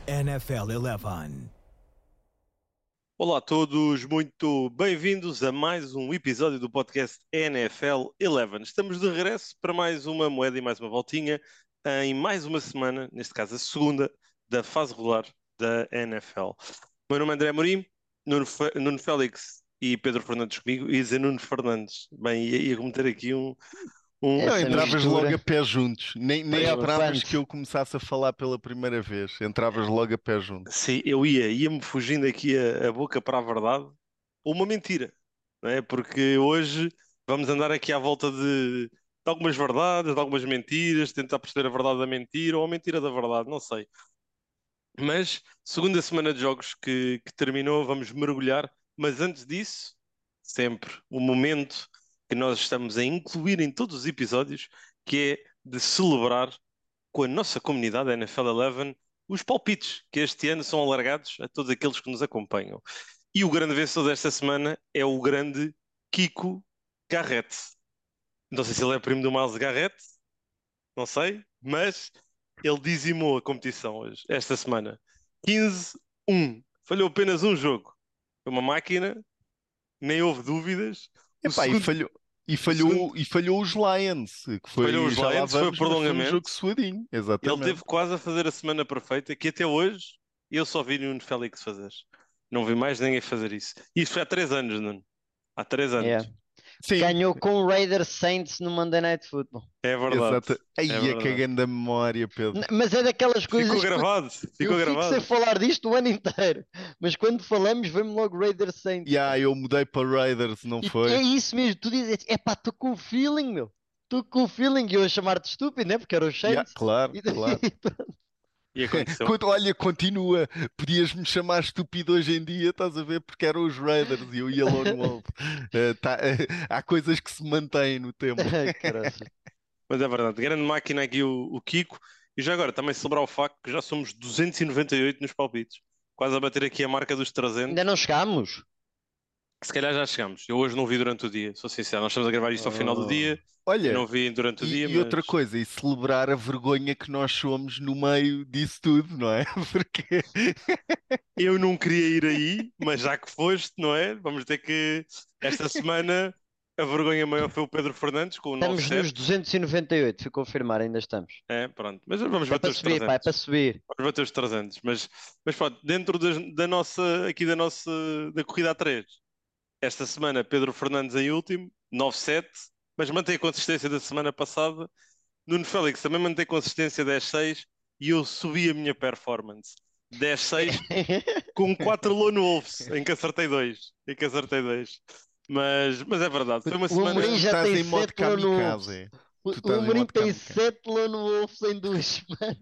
NFL 11. Olá a todos, muito bem-vindos a mais um episódio do podcast NFL 11. Estamos de regresso para mais uma moeda e mais uma voltinha em mais uma semana, neste caso a segunda, da fase regular da NFL. O meu nome é André Amorim, Nuno Félix e Pedro Fernandes comigo, e dizer Nuno Fernandes. Bem, ia cometer aqui um... Não, Essa entravas logo mistura a pé juntos. Nem esperavas que preocupante. eu começasse a falar pela primeira vez. Entravas logo a pé juntos. Sim, ia-me fugindo aqui a boca para a verdade, ou uma mentira, não é? Porque hoje vamos andar aqui à volta de algumas verdades, de algumas mentiras, tentar perceber a verdade da mentira ou a mentira da verdade, não sei. Mas, segunda semana de jogos que terminou, vamos mergulhar. Mas antes disso, sempre o momento que nós estamos a incluir em todos os episódios, que é de celebrar com a nossa comunidade NFL 11 os palpites que este ano são alargados a todos aqueles que nos acompanham. E o grande vencedor desta semana é o grande Kiko Garrett. Não sei se ele é primo do Miles Garrett, não sei, mas ele dizimou a competição hoje, esta semana. 15-1. Falhou apenas um jogo. Foi uma máquina, nem houve dúvidas. O Epá, segundo, o segundo e falhou os Lions, que falhou foi, os já lá Lions, foi vamos, mas foi um prolongamento. jogo suadinho, Ele teve exatamente. quase a fazer a semana perfeita, que até hoje eu só vi Nuno Félix fazer. Não vi mais ninguém fazer isso. Isso foi há 3 anos, Nuno. Há 3 anos. Yeah. Sim, Ganhou com o Raiders Saints no Monday Night Football. É verdade. exato. É Aí é verdade. cagando a memória, Pedro. Mas é daquelas coisas Ficou que gravado. eu Ficou fico sem gravado. falar disto o ano inteiro. Mas quando falamos, vem-me logo Raiders Saints. E aí eu mudei para Raiders, não E foi? é isso mesmo, tu dizes, epá, estou com o feeling, meu. Estou com o feeling. E eu a chamar-te estúpido, né? Porque era os Saints. Claro, E, claro. E aconteceu. Olha, continua. Podias-me chamar estúpido hoje em dia, estás a ver? Porque eram os Raiders e eu ia lone wolf. Há coisas que se mantêm no tempo. Caraca. Mas é verdade. Grande máquina aqui o Kiko. E já agora, também celebrar o facto que já somos 298 nos palpites. Quase a bater aqui a marca dos Ainda 300. não chegámos? Se calhar já chegamos. Eu hoje não vi durante o dia, sou sincero. Nós estamos a gravar isto ao final do Oh. dia. Eu Olha, não vi durante o dia, e mas outra coisa, e celebrar a vergonha que nós somos no meio disso tudo, não é? Porque eu não queria ir aí, mas já que foste, não é? Vamos ter que. Esta semana a vergonha maior foi o Pedro Fernandes com o Estamos nos 9-7. 298, fui confirmar, ainda estamos. É, pronto. Mas vamos É bater para os subir, pá, é 300. para subir. Vamos bater os 300. Mas pronto, dentro da nossa, aqui da nossa, da corrida a 3. Esta semana Pedro Fernandes em último, 9-7. Mas mantém a consistência da semana passada. Nuno Félix também mantém consistência 10-6 e eu subi a minha performance. 10-6 com 4 Lone Wolves, em que acertei 2. Em que acertei 2. Mas é verdade, foi uma O semana. Amorim tu já estás tem em modo 7 Lone Wolves. kamikaze. O, Tu o estás em Amorim modo tem kamikaze. 7 Lone Wolves em 2 semanas.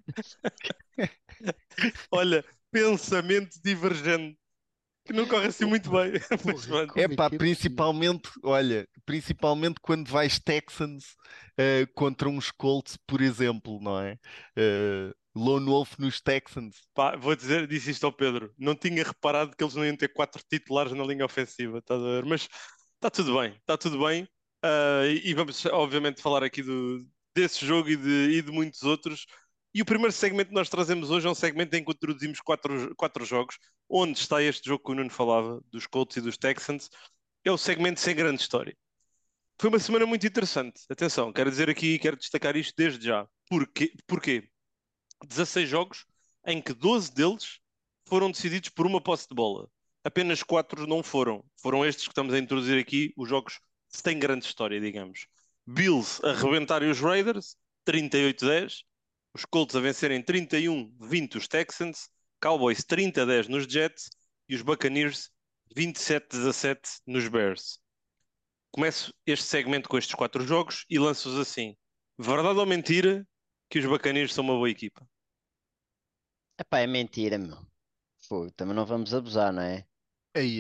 Olha, pensamento divergente, que não corre assim muito bem. Mas Porra, pronto. como é Epá, que é possível? principalmente, olha, principalmente quando vais Texans contra uns Colts, por exemplo, não é? Lone Wolf nos Texans. Pá, vou dizer, disse isto ao Pedro. Não tinha reparado que eles não iam ter 4 titulares na linha ofensiva, estás a ver? Mas está tudo bem, está tudo bem. E vamos, obviamente, falar aqui desse jogo e de muitos outros. E o primeiro segmento que nós trazemos hoje é um segmento em que introduzimos quatro jogos, onde está este jogo que o Nuno falava, dos Colts e dos Texans. É o segmento sem grande história. Foi uma semana muito interessante. Atenção, quero dizer aqui, quero destacar isto desde já. Porquê? 16 jogos em que 12 deles foram decididos por uma posse de bola. Apenas 4 não foram. Foram estes que estamos a introduzir aqui, os jogos sem grande história, digamos. Bills a arrebentarem os Raiders, 38-10. Os Colts a vencerem 31-20 os Texans. Cowboys 30-10 nos Jets. E os Buccaneers 27-17 nos Bears. Começo este segmento com estes 4 jogos e lanço-os assim. Verdade ou mentira que os Buccaneers são uma boa equipa? Epá, é mentira, meu. Fogo, também não vamos abusar, não é? Aí,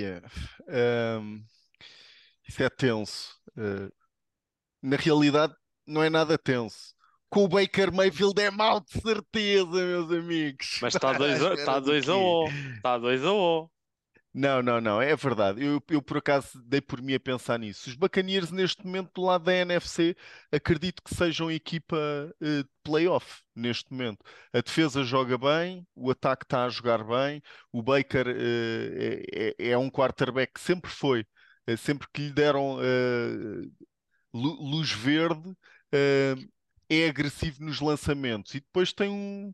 isso é tenso. Na realidade, não é nada tenso. Com o Baker Mayfield é mau de certeza, meus amigos. Mas está À dois a, espera tá do 2 a quê? O. Está 2 a O. Não, não, não, é verdade. Eu por acaso dei por mim a pensar nisso. Os Buccaneers, neste momento, do lado da NFC, acredito que sejam equipa de playoff neste momento. A defesa joga bem, o ataque está a jogar bem, o Baker é um quarterback que sempre foi. Sempre que lhe deram luz verde, eh, é agressivo nos lançamentos. E depois tem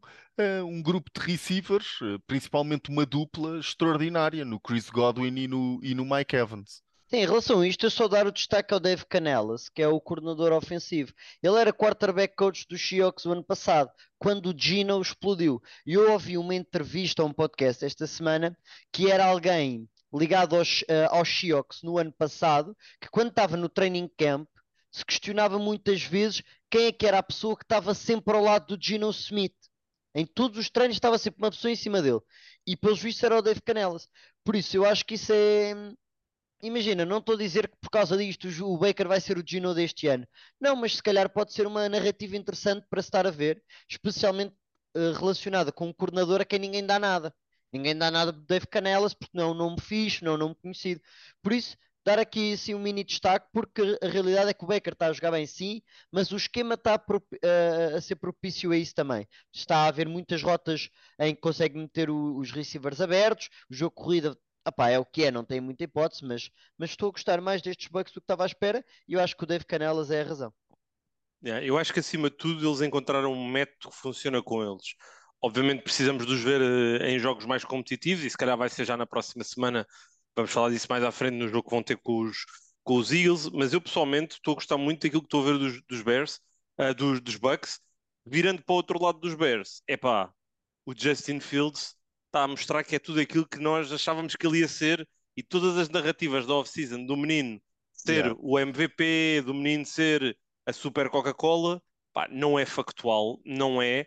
um grupo de receivers, principalmente uma dupla extraordinária no Chris Godwin e no Mike Evans. Sim, em relação a isto, eu só dar o destaque ao Dave Canellis, que é o coordenador ofensivo. Ele era quarterback coach dos Seahawks o ano passado, quando o Gino explodiu. E eu ouvi uma entrevista a um podcast esta semana, que era alguém ligado aos Seahawks no ano passado, que quando estava no training camp, se questionava muitas vezes quem é que era a pessoa que estava sempre ao lado do Gino Smith. Em todos os treinos estava sempre uma pessoa em cima dele. E pelos vistos era o Dave Canellis. Por isso, eu acho que isso é. Imagina, não estou a dizer que por causa disto o Baker vai ser o Gino deste ano. Não, mas se calhar pode ser uma narrativa interessante para se estar a ver, especialmente relacionada com um coordenador a quem ninguém dá nada. Ninguém dá nada de Dave Canelas porque não é um nome fixe, não é um nome conhecido. Por isso, dar aqui assim um mini destaque, porque a realidade é que o Baker está a jogar bem sim, mas o esquema está a ser propício a isso também. Está a haver muitas rotas em que consegue meter os receivers abertos, o jogo corrida. Epá, é o que é, não tem muita hipótese, mas estou a gostar mais destes bugs do que estava à espera e eu acho que o Dave Canelas é a razão. Yeah, eu acho que acima de tudo eles encontraram um método que funciona com eles. Obviamente precisamos de os ver em jogos mais competitivos e se calhar vai ser já na próxima semana. Vamos falar disso mais à frente no jogo que vão ter com os Eagles. Mas eu pessoalmente estou a gostar muito daquilo que estou a ver dos Bears, dos Bucks. Virando para o outro lado dos Bears, epá, o Justin Fields está a mostrar que é tudo aquilo que nós achávamos que ele ia ser e todas as narrativas da off-season do menino ser Yeah. o MVP, do menino ser a super Coca-Cola, pá, não é factual, não é.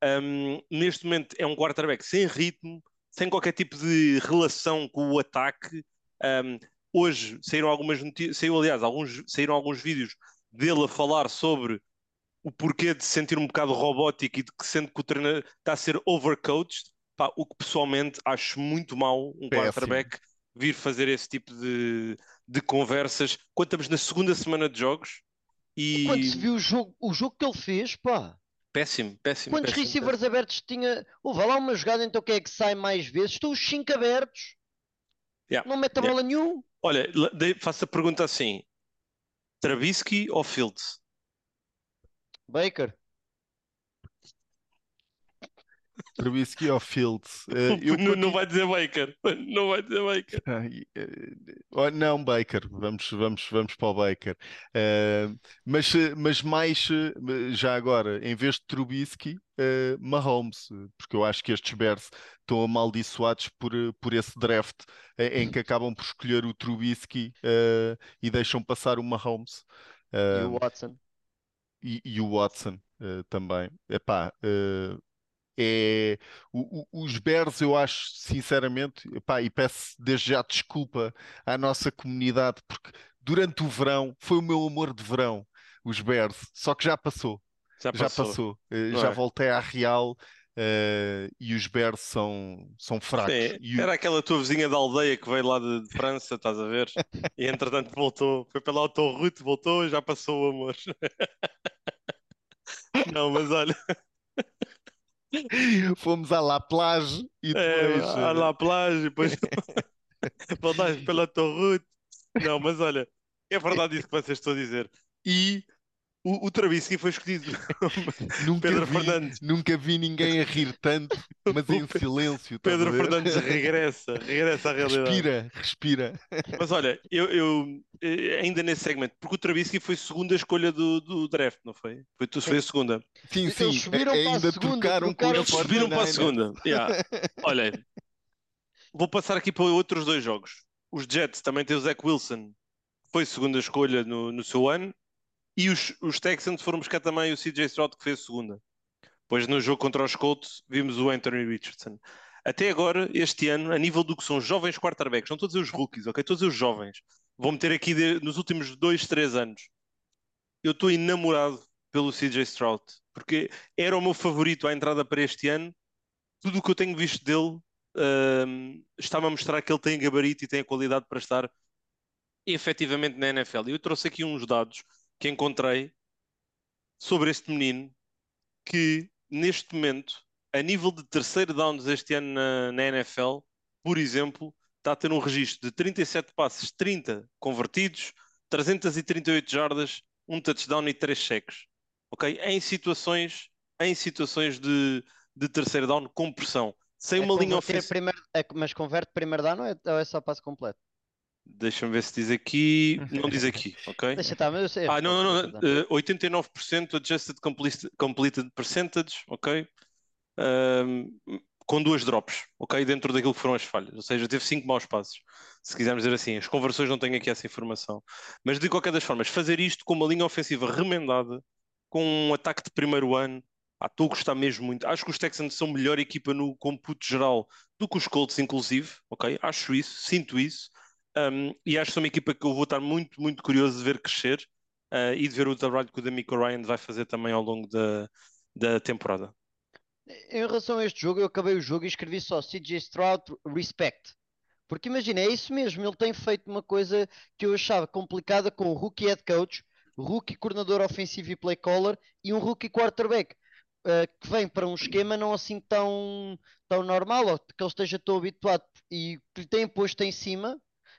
Neste momento é um quarterback sem ritmo, sem qualquer tipo de relação com o ataque. Um, Hoje saíram algumas notícias, aliás, saíram alguns vídeos dele a falar sobre o porquê de se sentir um bocado robótico e de que sente que o treinador está a ser overcoached, pá, o que pessoalmente acho muito mau um Péssimo. quarterback vir fazer esse tipo de conversas quando estamos na segunda semana de jogos E quando se e viu o jogo que ele fez, pá, péssimo, péssimo, quantos péssimo, receivers péssimo. abertos tinha? Houve lá uma jogada, então quem é que sai mais vezes? Estão os 5 abertos, Yeah, não mete a yeah. bola nenhum. Olha, faço a pergunta assim: Trubisky ou Fields? Baker, Trubisky ou Fields? Eu Não, não continuo. vai dizer Baker, não vai dizer Baker. Oh, não, Baker, vamos para o Baker. Mas mais, já agora, em vez de Trubisky, Mahomes, porque eu acho que estes Bears estão amaldiçoados por esse draft em que acabam por escolher o Trubisky e deixam passar o Mahomes. e o Uh, Watson. e o Watson também. Epá, os Bears, eu acho, sinceramente, epá, e peço desde já desculpa à nossa comunidade, porque durante o verão foi o meu amor de verão, os Bears, só que já passou, Já já passou, passou. não Já é? voltei à Real, e os Bears são fracos. Sim, era aquela tua vizinha da aldeia que veio lá de França, estás a ver? E entretanto voltou, foi pela autoroute, voltou e já passou o amor. Não, mas olha, Fomos à La Plage e depois. à la plage, e depois voltaste pela autoroute. Não, mas olha, é verdade isso que vocês estão a dizer. E o Trubisky foi escolhido. Nunca Pedro vi, Fernandes. nunca vi ninguém a rir tanto, mas O em silêncio, estás a Pedro ver? Fernandes regressa à realidade. Respira, respira. Mas olha, ainda nesse segmento, porque o Trubisky foi segunda escolha do draft, não foi? Foi a segunda. Sim, Eles sim, subiram para a ainda segunda, trocaram com os trocaram Eles por subiram para a 49ers. segunda. Yeah. Olha, vou passar aqui para outros dois jogos. Os Jets também têm o Zach Wilson, que foi segunda escolha no seu ano, e os Texans foram buscar também o CJ Stroud, que fez segunda. Pois no jogo contra os Colts vimos o Anthony Richardson. Até agora, este ano, a nível do que são os jovens quarterbacks, não estou a dizer os rookies, ok? Estou a dizer os jovens. Vou meter aqui nos últimos 2, 3 anos. Eu estou enamorado pelo CJ Stroud, porque era o meu favorito à entrada para este ano. Tudo o que eu tenho visto dele está-me a mostrar que ele tem gabarito e tem a qualidade para estar efetivamente na NFL. E eu trouxe aqui uns dados que encontrei sobre este menino que, neste momento, a nível de terceiro downs este ano na NFL, por exemplo, está a ter um registro de 37 passes, 30 convertidos, 338 jardas, um touchdown e 3 sacks. Ok? Em situações de terceiro down com pressão. Sem É uma linha converter ofensiva. primeiro, mas converte primeiro down ou é só passe completo? Deixa-me ver se diz aqui. Não diz aqui, ok? Deixa estar, mas eu sei a Não, resposta, não, deixa não. estar. 89% adjusted completed percentage, ok? Um, com duas drops, ok? Dentro daquilo que foram as falhas. Ou seja, teve 5 maus passos. Se quisermos dizer assim, as conversões não têm aqui essa informação. Mas de qualquer das formas, fazer isto com uma linha ofensiva remendada, com um ataque de primeiro ano, estou a gostar mesmo muito. Acho que os Texans são melhor equipa no computo geral do que os Colts, inclusive, ok? Acho isso, sinto isso. E acho que são uma equipa que eu vou estar muito, muito curioso de ver crescer e de ver o trabalho que o D'Amico Ryan vai fazer também ao longo da temporada. Em relação a este jogo, eu acabei o jogo e escrevi só CJ Stroud Respect. Porque imagina, é isso mesmo, ele tem feito uma coisa que eu achava complicada com o rookie head coach, rookie coordenador ofensivo e play caller e um rookie quarterback, que vem para um esquema não assim tão normal, ou que ele esteja tão habituado e que lhe tem posto em cima,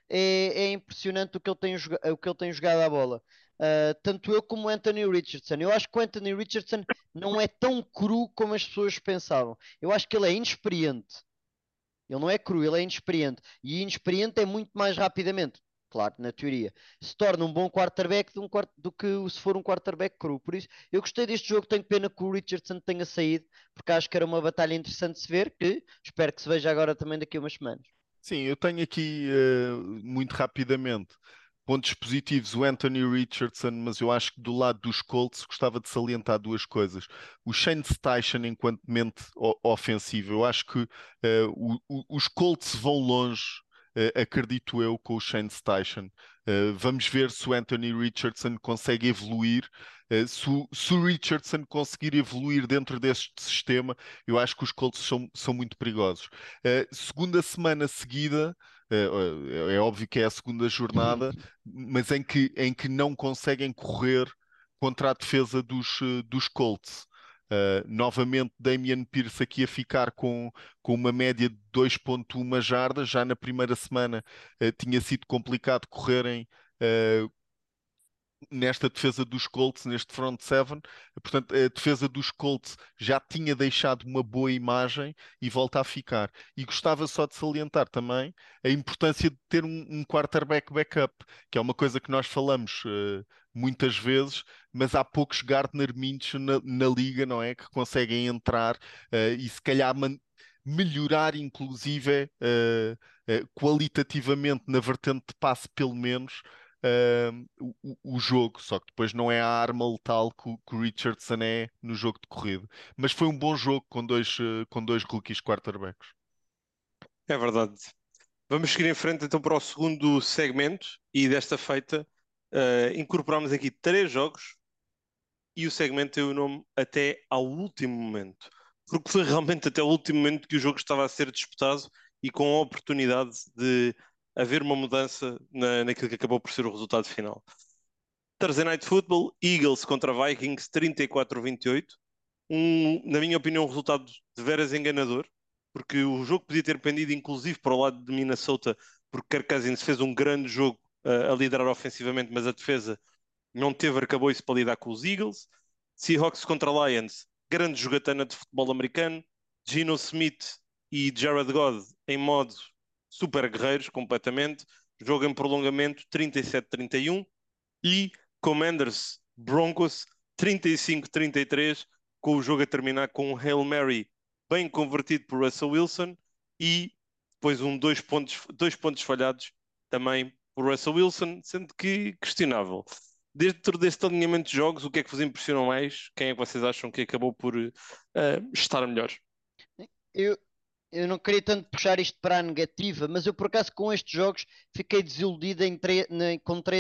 é impressionante o que ele tem jogado à bola. Tanto eu como o Anthony Richardson. Eu acho que o Anthony Richardson não é tão cru como as pessoas pensavam. Eu acho que ele é inexperiente. Ele não é cru, ele é inexperiente. E inexperiente é muito mais rapidamente, claro, na teoria, se torna um bom quarterback do que se for um quarterback cru. Por isso, eu gostei deste jogo. Tenho pena que o Richardson tenha saído, porque acho que era uma batalha interessante de se ver, que espero que se veja agora também daqui a umas semanas. Sim, eu tenho aqui muito rapidamente pontos positivos, o Anthony Richardson, mas eu acho que do lado dos Colts gostava de salientar duas coisas. O Shane Steichen enquanto mente ofensiva, eu acho que os Colts vão longe, acredito eu, com o Shane Steichen. Vamos ver se o Anthony Richardson consegue evoluir. Se o Richardson conseguir evoluir dentro deste sistema, eu acho que os Colts são muito perigosos. Segunda semana seguida, é óbvio que é a segunda jornada, mas em que não conseguem correr contra a defesa dos Colts. Novamente, Damian Pierce aqui a ficar com uma média de 2,1 jardas. Já na primeira semana tinha sido complicado correrem nesta defesa dos Colts, neste front seven. Portanto, a defesa dos Colts já tinha deixado uma boa imagem e volta a ficar. E gostava só de salientar também a importância de ter um quarterback backup, que é uma coisa que nós falamos muitas vezes, mas há poucos Gardner Minshew na liga, não é? Que conseguem entrar e se calhar melhorar, inclusive, qualitativamente na vertente de passe, pelo menos, o jogo, só que depois não é a arma letal que o Richardson é no jogo de corrida. Mas foi um bom jogo com dois rookies quarterbacks. É verdade. Vamos seguir em frente então para o segundo segmento e desta feita incorporamos aqui 3 jogos e o segmento tem o nome Até ao Último Momento, porque foi realmente até o último momento que o jogo estava a ser disputado e com a oportunidade de haver uma mudança naquilo que acabou por ser o resultado final. Thursday Night Football, Eagles contra Vikings 34-28. Na minha opinião, um resultado de veras enganador, porque o jogo podia ter pendido inclusive para o lado de Minnesota, porque Kirk Cousins fez um grande jogo a liderar ofensivamente, mas a defesa não teve arcabouço para lidar com os Eagles. Seahawks contra Lions, grande jogatana de futebol americano. Geno Smith e Jared Goff em modo super guerreiros, completamente. Jogo em prolongamento 37-31. E Commanders Broncos 35-33, com o jogo a terminar com um Hail Mary bem convertido por Russell Wilson e depois dois pontos falhados também por Russell Wilson, sendo que questionável. Dentro deste alinhamento de jogos, o que é que vos impressionou mais? Quem é que vocês acham que acabou por estar melhor? Eu, eu não queria tanto puxar isto para a negativa, mas eu por acaso com estes jogos fiquei desiludido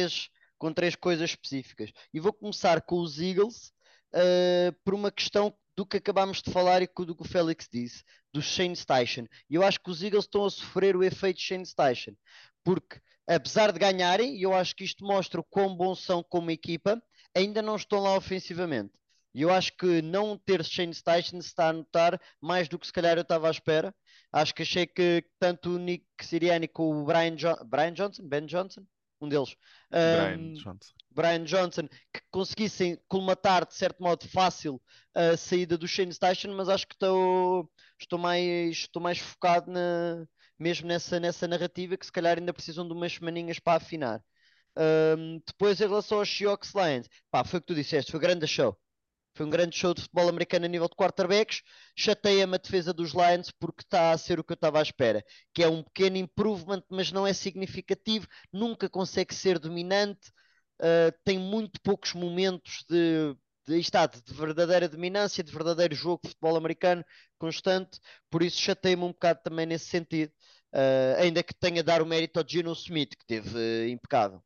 com três coisas específicas. E vou começar com os Eagles, por uma questão do que acabámos de falar e do que o Félix disse, do Shane Steichen. E eu acho que os Eagles estão a sofrer o efeito Shane Steichen, porque apesar de ganharem, e eu acho que isto mostra o quão bons são como equipa, ainda não estão lá ofensivamente. E eu acho que não ter Shane Steichen se está a notar mais do que se calhar eu estava à espera. Acho que achei que tanto o Nick Sirianni como o Brian Johnson, Ben Johnson, um deles, Brian um, Johnson. Brian Johnson, que conseguissem colmatar de certo modo fácil a saída do Shane Station, mas acho que estou mais focado mesmo nessa narrativa que se calhar ainda precisam de umas semaninhas para afinar. Depois, em relação aos Seahawks Lions, pá, foi o que tu disseste, foi grande show. Foi um grande show de futebol americano a nível de quarterbacks. Chateia-me a defesa dos Lions porque está a ser o que eu estava à espera, que é um pequeno improvement, mas não é significativo, nunca consegue ser dominante, tem muito poucos momentos de verdadeira dominância, de verdadeiro jogo de futebol americano constante, por isso chateia-me um bocado também nesse sentido, ainda que tenha a dar o mérito ao Geno Smith, que teve impecável.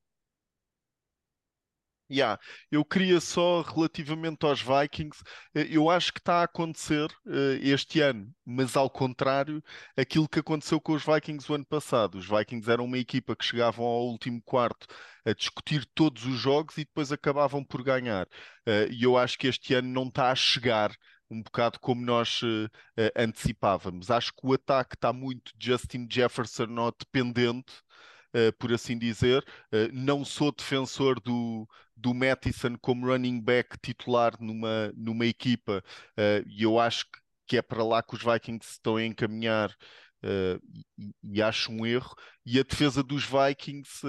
Yeah. Eu queria só, relativamente aos Vikings, eu acho que está a acontecer este ano, mas ao contrário, aquilo que aconteceu com os Vikings o ano passado. Os Vikings eram uma equipa que chegavam ao último quarto a discutir todos os jogos e depois acabavam por ganhar. E eu acho que este ano não está a chegar. Um bocado como nós antecipávamos. Acho que o ataque está muito Justin Jefferson não dependente, por assim dizer. Não sou defensor do Mattison como running back titular numa equipa, e eu acho que é para lá que os Vikings se estão a encaminhar, e acho um erro. E a defesa dos Vikings,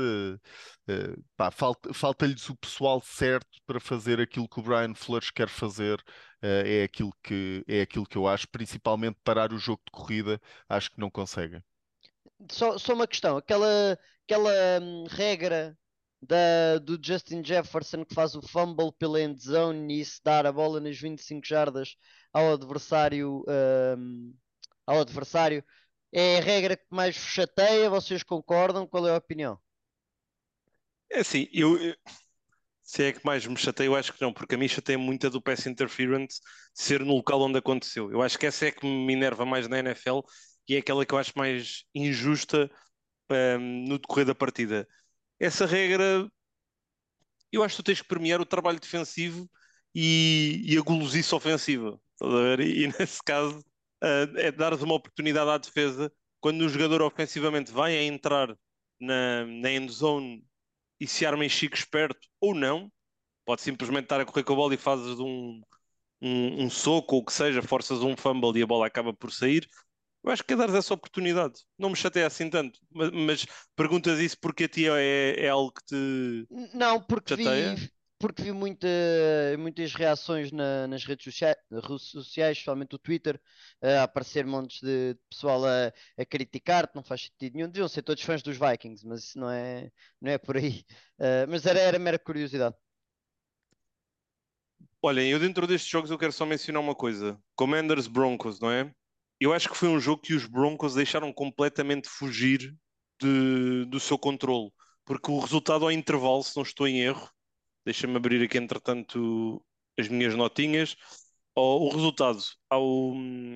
pá, falta-lhes o pessoal certo para fazer aquilo que o Brian Flores quer fazer. É aquilo que eu acho, principalmente parar o jogo de corrida, acho que não conseguem. Só uma questão, aquela regra do Justin Jefferson que faz o fumble pela end zone e se dar a bola nas 25 jardas ao adversário, ao adversário, é a regra que mais vos chateia? Vocês concordam? Qual é a opinião? É assim, se é que mais me chateia, eu acho que não, porque a mim chateia muito a do pass interference ser no local onde aconteceu. Eu acho que essa é que me enerva mais na NFL e é aquela que eu acho mais injusta, no decorrer da partida. Essa regra, eu acho que tu tens que premiar o trabalho defensivo e a gulosice ofensiva. Estás a ver? E nesse caso, é dar uma oportunidade à defesa quando o jogador ofensivamente vai a entrar na end zone e se arma em chico esperto ou não, pode simplesmente estar a correr com a bola e fazes um soco ou o que seja, forças um fumble e a bola acaba por sair. Eu acho que é dar essa oportunidade. Não me chateia assim tanto, mas perguntas isso porque a ti é algo que te Não, chateia? porque vi muitas reações nas redes sociais, especialmente o Twitter, a aparecer montes de pessoal a criticar-te, não faz sentido nenhum. Deviam ser todos fãs dos Vikings, mas isso não é por aí. Mas era mera curiosidade. Olhem, eu dentro destes jogos eu quero só mencionar uma coisa. Commanders Broncos, não é? Eu acho que foi um jogo que os Broncos deixaram completamente fugir do seu controle. Porque o resultado ao intervalo, se não estou em erro, deixa-me abrir aqui entretanto as minhas notinhas. O resultado ao.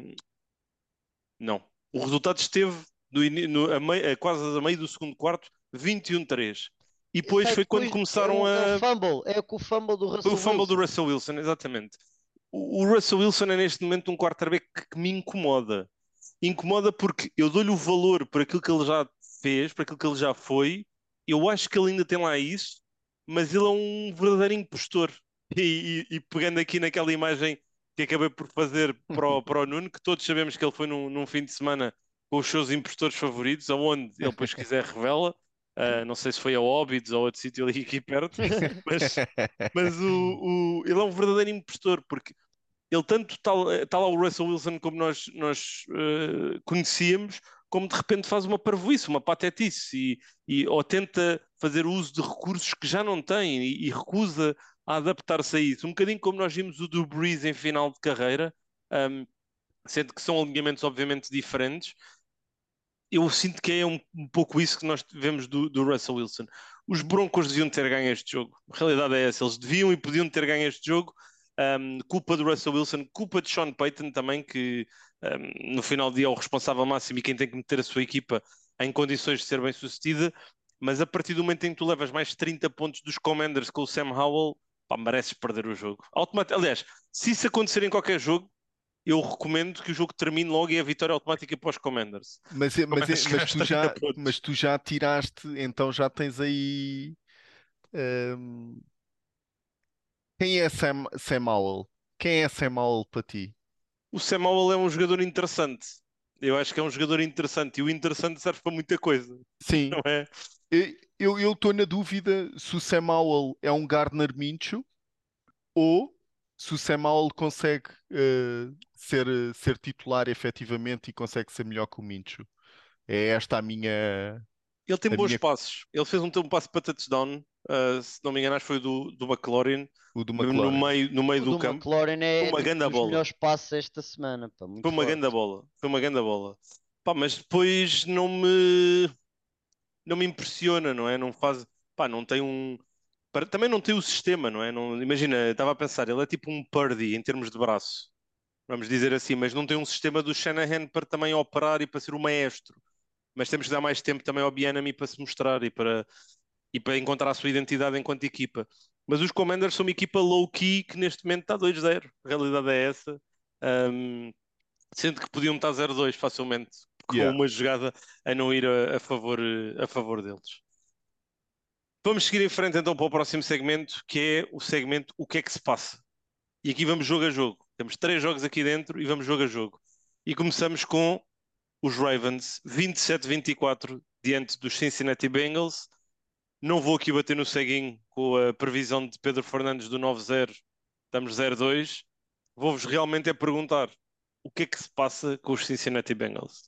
Não. O resultado esteve quase a meio do segundo quarto, 21-3. E depois Sai foi quando depois, é começaram o, é o a. fumble, é com o fumble do Foi o Russell fumble do Wilson. Russell Wilson, exatamente. O Russell Wilson é neste momento um quarterback que me incomoda. Incomoda porque eu dou-lhe o valor por aquilo que ele já fez, por aquilo que ele já foi. Eu acho que ele ainda tem lá isso, mas ele é um verdadeiro impostor. E pegando aqui naquela imagem que acabei por fazer para o Nuno, que todos sabemos que ele foi num fim de semana com os seus impostores favoritos, aonde ele depois quiser revela. Não sei se foi a Óbidos ou outro sítio ali aqui perto, mas, mas ele é um verdadeiro impostor, porque ele tanto está lá o Russell Wilson como nós conhecíamos, como de repente faz uma parvoíce, uma patetice, ou tenta fazer uso de recursos que já não tem e recusa a adaptar-se a isso. Um bocadinho como nós vimos o do Breeze em final de carreira, um, sendo que são alinhamentos obviamente diferentes. Eu sinto que é um pouco isso que nós vemos do Russell Wilson. Os Broncos deviam ter ganho este jogo. A realidade é essa, eles deviam e podiam ter ganho este jogo. Culpa do Russell Wilson, culpa de Sean Payton também, que no final do dia é o responsável máximo e quem tem que meter a sua equipa em condições de ser bem sucedida. Mas a partir do momento em que tu levas mais 30 pontos dos Commanders com o Sam Howell, pá, mereces perder o jogo. Aliás, se isso acontecer em qualquer jogo, eu recomendo que o jogo termine logo e a vitória automática para os Commanders. Commanders ganham os 30 pontos. Mas tu já tiraste, então já tens aí. hum, Quem é Sam Howell? Quem é Sam Howell para ti? O Sam Howell é um jogador interessante. Eu acho que é um jogador interessante e o interessante serve para muita coisa, Sim, não é? eu estou na dúvida se o Sam Howell é um Gardner Minshew ou se o Sam Howell consegue ser titular efetivamente e consegue ser melhor que o Minshew. É esta Ele tem a bons minha, passos. Ele fez um passo para touchdown, se não me engano, acho que foi do McLaurin, o do mesmo no McLaurin. meio, no meio O do do campo. McLaurin Foi é uma tipo grande dos bola. melhores passes esta semana, pá, muito Foi uma forte. grande bola. Foi uma grande bola. Pá, mas depois não me impressiona, não é? Não faz, pá, não tem um. Também não tem o sistema, não é? Imagina, estava a pensar, ele é tipo um Purdy em termos de braço, vamos dizer assim, mas não tem um sistema do Shanahan para também operar e para ser o maestro. Mas temos que dar mais tempo também ao Bieniemy para se mostrar e para encontrar a sua identidade enquanto equipa. Mas os Commanders são uma equipa low-key que neste momento está 2-0. A realidade é essa. Um, Sendo que podiam estar 0-2 facilmente, com Yeah. uma jogada a não ir a favor deles. Vamos seguir em frente então para o próximo segmento, que é o segmento O que é que se passa? E aqui vamos jogo a jogo. Temos 3 jogos aqui dentro e vamos jogo a jogo. E começamos com os Ravens 27-24 diante dos Cincinnati Bengals. Não vou aqui bater no ceguinho com a previsão de Pedro Fernandes do 9-0, estamos 0-2. Vou-vos realmente perguntar o que é que se passa com os Cincinnati Bengals?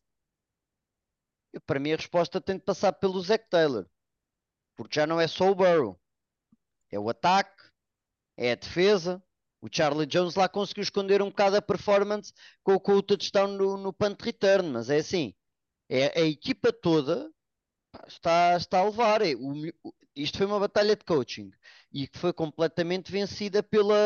Para mim a resposta tem de passar pelo Zach Taylor, porque já não é só o Burrow, é o ataque, é a defesa. O Charlie Jones lá conseguiu esconder um bocado a performance com o touchdown no punt return, mas é assim, é a equipa toda, pá, está a levar. Isto foi uma batalha de coaching e que foi completamente vencida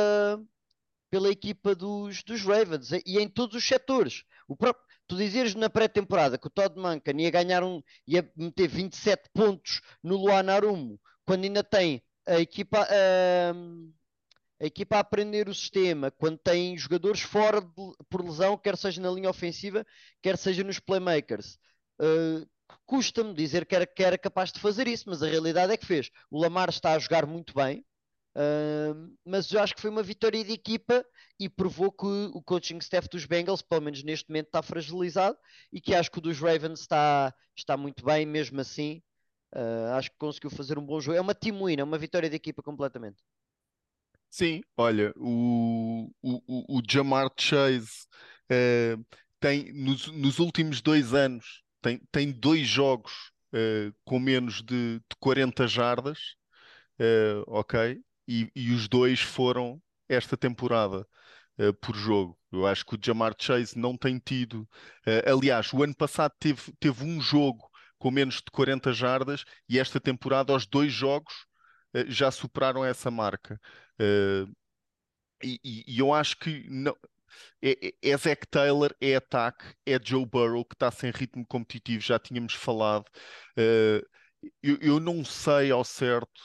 pela equipa dos Ravens e em todos os setores. Tu dizeres na pré-temporada que o Todd Monken ia meter 27 pontos no Luan Arumo, quando ainda tem a equipa a aprender o sistema, quando tem jogadores fora por lesão, quer seja na linha ofensiva, quer seja nos playmakers. Custa-me dizer que era capaz de fazer isso, mas a realidade é que fez. O Lamar está a jogar muito bem, mas eu acho que foi uma vitória de equipa e provou que o coaching staff dos Bengals, pelo menos neste momento, está fragilizado e que acho que o dos Ravens está muito bem, mesmo assim. Acho que conseguiu fazer um bom jogo. É uma team win, é uma vitória de equipa completamente. Sim, olha, o Jamar Chase eh, tem nos últimos 2 anos tem 2 jogos com menos de 40 jardas, ok? E os dois foram esta temporada por jogo. Eu acho que o Jamar Chase não tem tido. Aliás, o ano passado teve um jogo com menos de 40 jardas e esta temporada, os 2 jogos, já superaram essa marca. Eh, e eu acho que não, é Zach Taylor, é ataque, é Joe Burrow que está sem ritmo competitivo, já tínhamos falado. Eh, eu não sei ao certo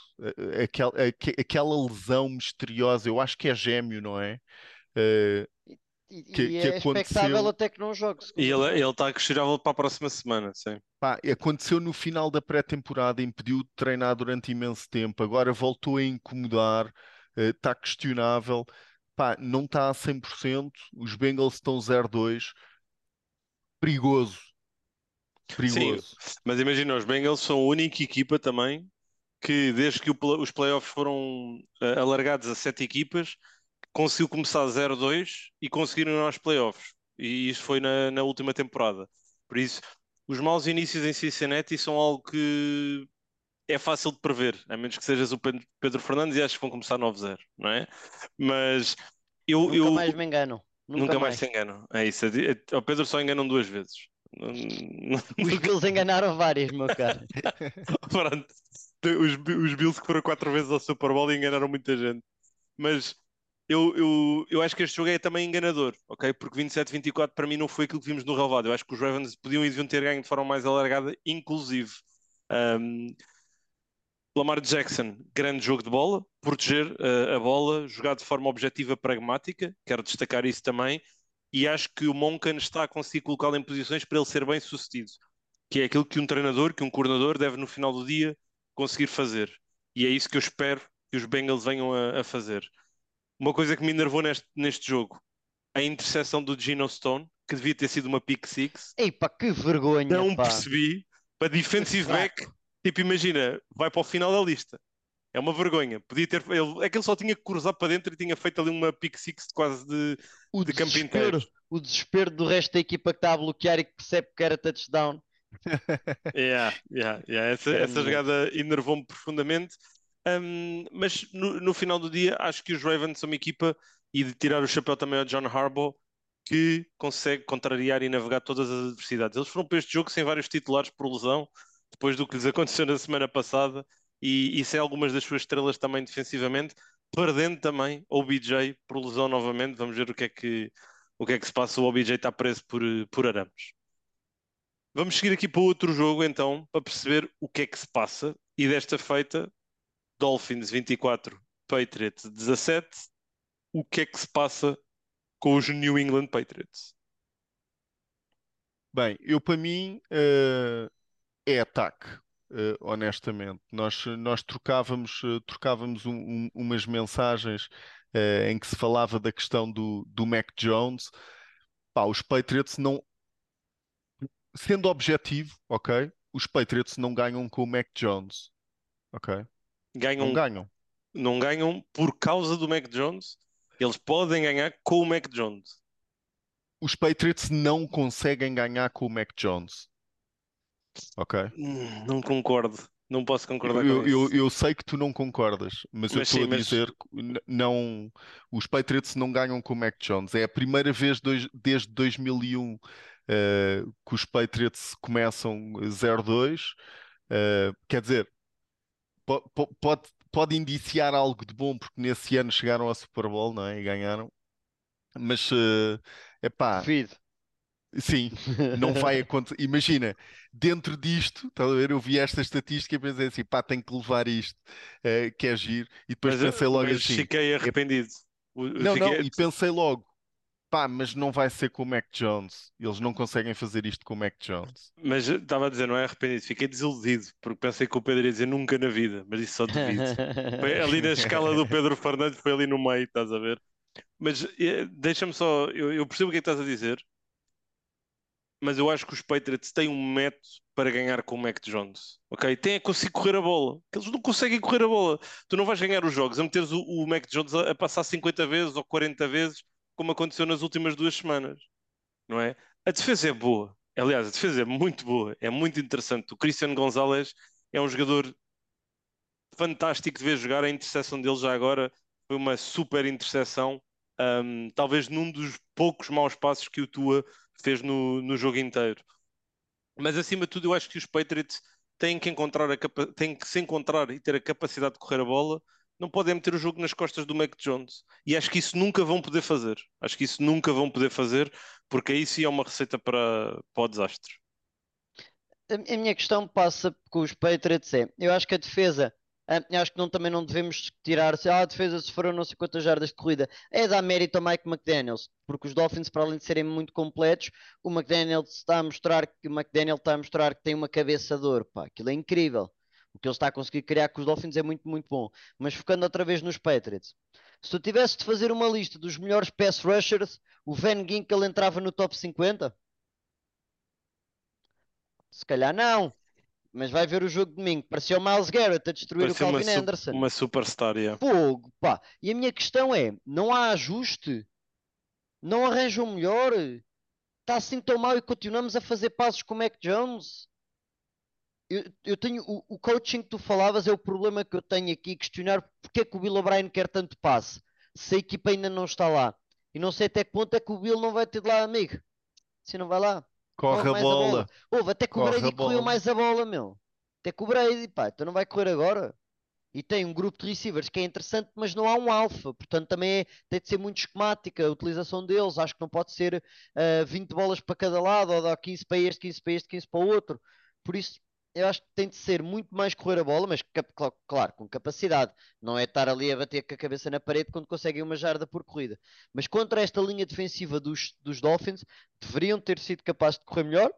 aquela lesão misteriosa, eu acho que é gêmeo, não é? Eh, E que é expectável aconteceu, até que não jogue, E segundo a ele report. está questionável para a próxima semana, sim. pá, aconteceu no final da pré-temporada, impediu de treinar durante imenso tempo, agora voltou a incomodar, está questionável. Pá, não está a 100%, os Bengals estão 0-2, perigoso, Sim, perigoso. mas imagina, os Bengals são a única equipa também que, desde que os playoffs foram alargados a 7 equipas, conseguiu começar 0-2 e conseguiram ir aos playoffs. E isso foi na última temporada. Por isso, os maus inícios em Cincinnati são algo que é fácil de prever, a menos que sejas o Pedro Fernandes e acho que vão começar 9-0, não é? Mas Nunca eu mais me engano. Nunca nunca mais mais. se engano. É isso. O Pedro só enganam 2 vezes. Os Bills enganaram várias, meu caro. Pronto. Os Bills que foram 4 vezes ao Super Bowl e enganaram muita gente. Mas eu acho que este jogo é também enganador, ok? Porque 27-24 para mim não foi aquilo que vimos no relevado. Eu acho que os Ravens podiam e deviam ter ganho de forma mais alargada, inclusive. Um, Lamar Jackson, grande jogo de bola, proteger a bola, jogar de forma objetiva, pragmática, quero destacar isso também, e acho que o Monken está a conseguir colocá-lo em posições para ele ser bem sucedido, que é aquilo que um treinador, que um coordenador deve no final do dia conseguir fazer. E é isso que eu espero que os Bengals venham a fazer. Uma coisa que me enervou neste jogo, a interseção do Geno Stone, que devia ter sido uma pick six, Ei, pá, que vergonha, não pá. percebi. Para Que defensive back, fraco. tipo, imagina, vai para o final da lista. É uma vergonha. Podia ter, é que ele só tinha que cruzar para dentro e tinha feito ali uma pick six quase O de campo inteiro. desespero. O desespero do resto da equipa que está a bloquear e que percebe que era touchdown. Yeah. Essa Ganda. jogada enervou-me profundamente. Mas no final do dia, acho que os Ravens são uma equipa, e de tirar o chapéu também ao John Harbaugh, que consegue contrariar e navegar todas as adversidades. Eles foram para este jogo sem vários titulares por lesão, depois do que lhes aconteceu na semana passada, e sem algumas das suas estrelas também defensivamente, perdendo também o OBJ por lesão novamente. Vamos ver o que é que se passa. O OBJ está preso por arames. Vamos seguir aqui para outro jogo então, para perceber o que é que se passa. E desta feita, Dolphins 24, Patriots 17. O que é que se passa com os New England Patriots? Bem, eu para mim é ataque, honestamente. Nós trocávamos umas mensagens em que se falava da questão do Mac Jones. Pá, os Patriots não, sendo objetivo, ok? Os Patriots não ganham com o Mac Jones, ok? Não Ganham, ganham. não ganham por causa do Mac Jones. Eles podem ganhar com o Mac Jones. Os Patriots não conseguem ganhar com o Mac Jones, ok? Não concordo. Não posso Eu, concordar com eu, eu, isso. eu sei que tu não concordas, mas eu Mas estou sim, a mas, dizer que não, os Patriots não ganham com o Mac Jones. É a primeira vez desde 2001 que os Patriots começam 0-2. Quer dizer, pode indiciar algo de bom, porque nesse ano chegaram ao Super Bowl, não é? E ganharam. Mas, epá, Duvido. sim, não vai acontecer. Imagina, dentro disto, estás a ver? Eu vi esta estatística e pensei assim, pá, tenho que levar isto, que é giro. E depois mas, pensei logo mas assim, fiquei é- arrependido. não, não, Fiquei, e pensei logo, pá, mas não vai ser com o Mac Jones. Eles não conseguem fazer isto com o Mac Jones. mas estava a dizer, não é arrependido, fiquei desiludido, porque pensei que o Pedro ia dizer nunca na vida, mas isso só devido. Foi ali na escala do Pedro Fernandes, foi ali no meio, estás a ver? Mas deixa-me só, eu percebo o que é que estás a dizer, mas eu acho que os Patriots têm um método para ganhar com o Mac Jones, ok? Tem a conseguir correr a bola, que eles não conseguem correr a bola. Tu não vais ganhar os jogos a meteres o Mac Jones a passar 50 vezes ou 40 vezes, como aconteceu nas últimas 2 semanas, não é? A defesa é boa. Aliás, a defesa é muito boa, é muito interessante. O Christian Gonzalez é um jogador fantástico de ver jogar. A interseção dele já agora foi uma super interseção. Talvez num dos poucos maus passos que o Tua fez no jogo inteiro. Mas acima de tudo, eu acho que os Patriots têm que têm que se encontrar e ter a capacidade de correr a bola. Não podem meter o jogo nas costas do Mac Jones. E acho que isso nunca vão poder fazer. Acho que isso nunca vão poder fazer, porque aí sim é uma receita para o desastre. A minha questão passa com os Patriots eu acho que a defesa, eu acho que também não devemos tirar se a defesa se foram não sei quantas jardas de corrida, é dar mérito ao Mike McDaniels, porque os Dolphins, para além de serem muito completos, o McDaniel está a mostrar que tem uma cabeça de ouro, pá, aquilo é incrível. O que ele está a conseguir criar com os Dolphins é muito, muito bom. Mas focando outra vez nos Patriots, se tu tivesse de fazer uma lista dos melhores pass rushers, o Van Ginkel entrava no top 50? Se calhar não. Mas vai ver o jogo de domingo. Parecia o Myles Garrett a destruir o Parecia uma, Calvin Anderson. uma superstar, yeah. Fogo, pá. E a minha questão é: não há ajuste? Não arranjam melhor? Está assim tão mal e continuamos a fazer passos com o Mac Jones? Eu tenho o coaching que tu falavas é o problema que eu tenho aqui, questionar porque é que o Bill O'Brien quer tanto passe, se a equipa ainda não está lá. E não sei até que ponto é que o Bill não vai ter de lá, amigo. Se não vai lá, corre Corre a mais a bola. bola, Houve, até que o corre a Brady correu bola. mais a bola, meu. Até que o Brady, pá, então não vai correr agora. e tem um grupo de receivers que é interessante, mas não há um alfa, portanto também tem de ser muito esquemática a utilização deles. Acho que não pode ser 20 bolas para cada lado, ou dá 15 para este, 15 para este, 15 para o outro. Por isso, eu acho que tem de ser muito mais correr a bola, mas claro, com capacidade. Não é estar ali a bater com a cabeça na parede quando conseguem uma jarda por corrida. Mas contra esta linha defensiva dos Dolphins, deveriam ter sido capazes de correr melhor.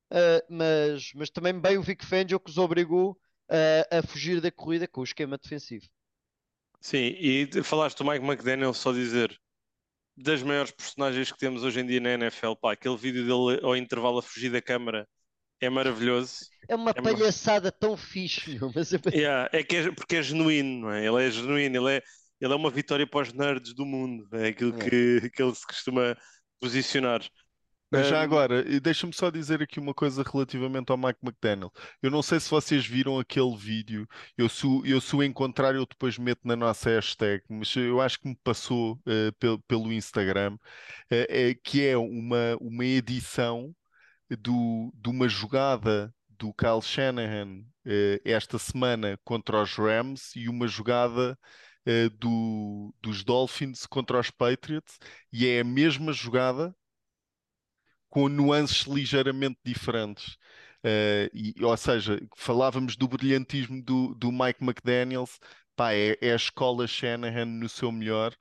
Mas também bem o Vic Fangio que os obrigou a fugir da corrida com o esquema defensivo. Sim, e falaste do Mike McDaniel, só dizer, das maiores personagens que temos hoje em dia na NFL, pá, aquele vídeo dele ao intervalo a fugir da câmara é maravilhoso. É uma É, ma- palhaçada tão fixe, meu, mas Yeah, porque é genuíno, não é? Ele é genuíno, ele é uma vitória para os nerds do mundo, é aquilo é. que ele se costuma posicionar. Mas já Um, agora, e deixa-me só dizer aqui uma coisa relativamente ao Mike McDaniel. Eu não sei se vocês viram aquele vídeo, se o encontrar eu depois meto na nossa hashtag, mas eu acho que me passou pelo Instagram, que é uma edição de uma jogada do Kyle Shanahan esta semana contra os Rams e uma jogada dos Dolphins contra os Patriots, e é a mesma jogada com nuances ligeiramente diferentes. Ou seja, falávamos do brilhantismo do Mike McDaniels, pá, é a escola Shanahan no seu melhor.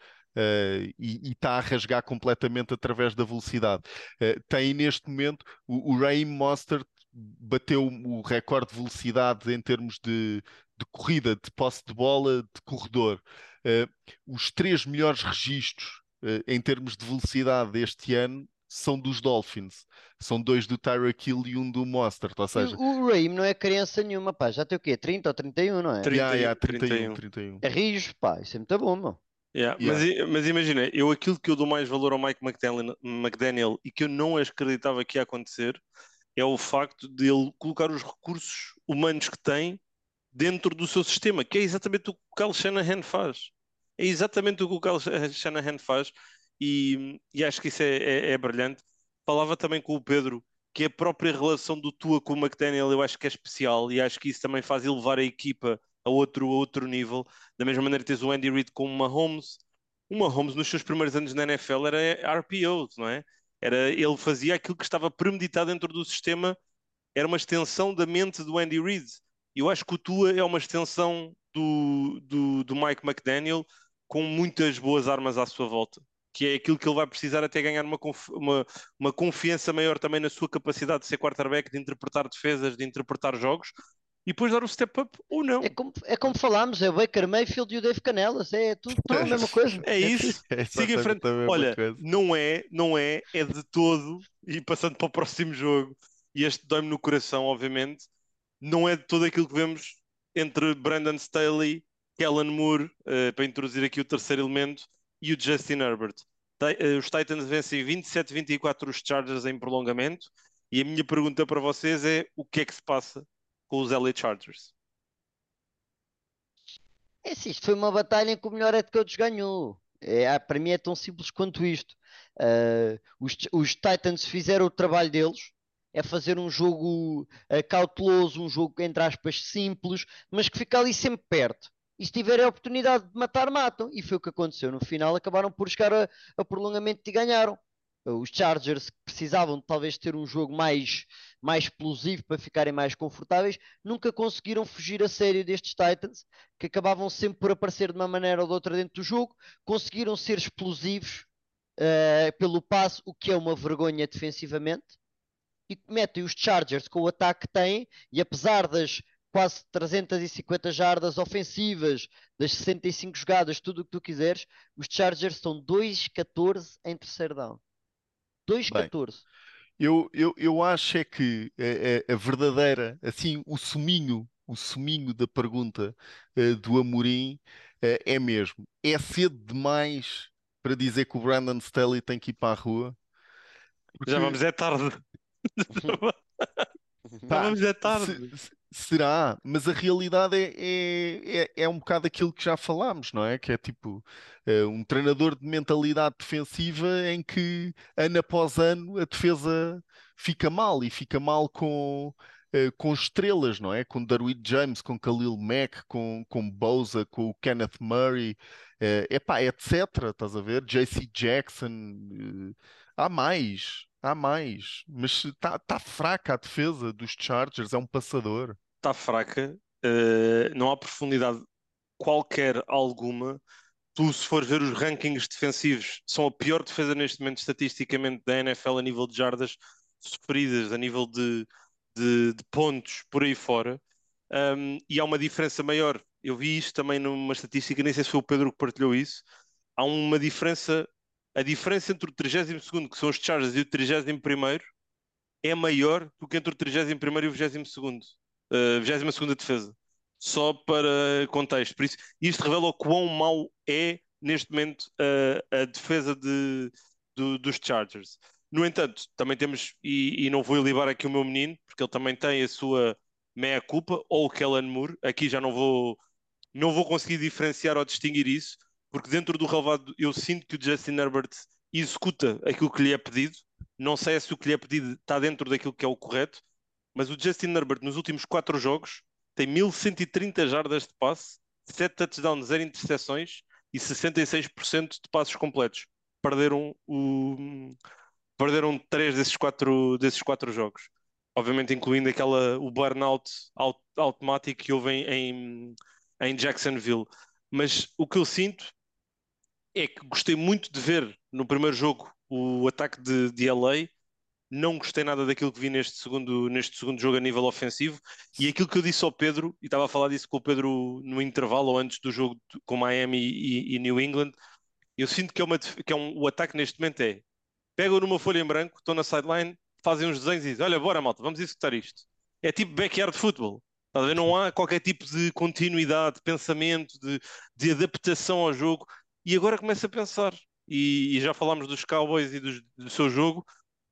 E está a rasgar completamente através da velocidade. Tem neste momento o Raheem Mostert bateu o recorde de velocidade em termos de corrida, de posse de bola, de corredor. Uh, os três melhores registros em termos de velocidade este ano são dos Dolphins. São dois do Tyreek Hill e um do Mostert. Ou E seja, o Raheem não é criança nenhuma, pá, já tem o quê? 30 ou 31, não é? 31, 31, 31. 31. É rijo, pá, isso é muito bom, meu. Yeah, Yeah. mas imagina, aquilo que eu dou mais valor ao Mike McDaniel e que eu não acreditava que ia acontecer é o facto de ele colocar os recursos humanos que tem dentro do seu sistema, que é exatamente o que o Kyle Shanahan faz. É exatamente o que o Kyle Shanahan faz e acho que isso é brilhante. Falava também com o Pedro que a própria relação do Tua com o McDaniel eu acho que é especial e acho que isso também faz elevar a equipa a outro nível. Da mesma maneira tens o Andy Reid com o Mahomes. O Mahomes nos seus primeiros anos na NFL era RPO, não é? Ele fazia aquilo que estava premeditado dentro do sistema, era uma extensão da mente do Andy Reid. E eu acho que o Tua é uma extensão do Mike McDaniel com muitas boas armas à sua volta, que é aquilo que ele vai precisar até ganhar uma confiança maior também na sua capacidade de ser quarterback, de interpretar defesas, de interpretar jogos, e depois dar o step up ou não. É como falámos, é o Baker Mayfield e o Dave Canelas, é tudo a mesma coisa. É isso, É siga em frente. exatamente a mesma Olha, coisa. é de todo, e passando para o próximo jogo, e este dói-me no coração, obviamente, não é de todo aquilo que vemos entre Brandon Staley, Kellen Moore, para introduzir aqui o terceiro elemento, e o Justin Herbert. Os Titans vencem 27-24 os Chargers em prolongamento, e a minha pergunta para vocês é: o que é que se passa com os LA Chargers? É assim, isto foi uma batalha em que o melhor head coach ganhou. Para mim é tão simples quanto isto. Os Titans fizeram o trabalho deles, é fazer um jogo cauteloso, um jogo entre aspas simples, mas que fica ali sempre perto. E se tiverem a oportunidade de matar, matam. E foi o que aconteceu. No final acabaram por chegar a prolongamento e ganharam. Os Chargers que precisavam de talvez ter um jogo mais explosivo para ficarem mais confortáveis, nunca conseguiram fugir a sério destes Titans, que acabavam sempre por aparecer de uma maneira ou de outra dentro do jogo, conseguiram ser explosivos pelo passe, o que é uma vergonha defensivamente, e metem os Chargers com o ataque que têm, e apesar das quase 350 jardas ofensivas, das 65 jogadas, tudo o que tu quiseres, os Chargers estão 2-14 em terceiro down. Bem, 2-14. eu acho é que a verdadeira, assim, o suminho da pergunta do Amorim é mesmo, é cedo demais para dizer que o Brandon Staley tem que ir para a rua? Já Porque, vamos, é tarde. Já pá, vamos, é tarde. será, mas a realidade é um bocado aquilo que já falámos, não é? Que é tipo um treinador de mentalidade defensiva em que ano após ano a defesa fica mal e fica mal com estrelas, não é? Com Darwin James, com Khalil Mack, com Bosa, com o Kenneth Murray, epá, etc. Estás a ver? JC Jackson, há mais, mas está fraca a defesa dos Chargers, é um passador. Está fraca, não há profundidade qualquer alguma. Tu, se fores ver os rankings defensivos, são a pior defesa neste momento estatisticamente da NFL a nível de jardas sofridas, a nível de pontos por aí fora. E há uma diferença maior. Eu vi isto também numa estatística, nem sei se foi o Pedro que partilhou isso. Há uma diferença, a diferença entre o 32º, que são os Chargers, e o 31º é maior do que entre o 31º e o 22º, 22ª defesa. Só para contexto. Por isso, isto revela o quão mau é neste momento a defesa dos Chargers. No entanto, também temos, e não vou ilibar aqui o meu menino, porque ele também tem a sua meia-culpa, ou o Kellen Moore. Aqui já não vou conseguir diferenciar ou distinguir isso, porque dentro do relevado eu sinto que o Justin Herbert executa aquilo que lhe é pedido. Não sei se o que lhe é pedido está dentro daquilo que é o correto, mas o Justin Herbert nos últimos 4 jogos tem 1130 jardas de passe, 7 touchdowns, 0 interseções e 66% de passos completos. Perderam 3 desses quatro jogos. Obviamente incluindo o burnout automático que houve em Jacksonville. Mas o que eu sinto é que gostei muito de ver no primeiro jogo o ataque de LA. Não gostei nada daquilo que vi neste segundo jogo a nível ofensivo. E aquilo que eu disse ao Pedro, e estava a falar disso com o Pedro no intervalo ou antes do jogo com Miami e New England, eu sinto o ataque neste momento pegam numa folha em branco, estão na sideline, fazem uns desenhos e dizem: Olha, bora malta, vamos executar isto. É tipo backyard football. Estás a ver? Não há qualquer tipo de continuidade, de pensamento, de adaptação ao jogo. E agora começo a pensar. E já falámos dos Cowboys e do seu jogo.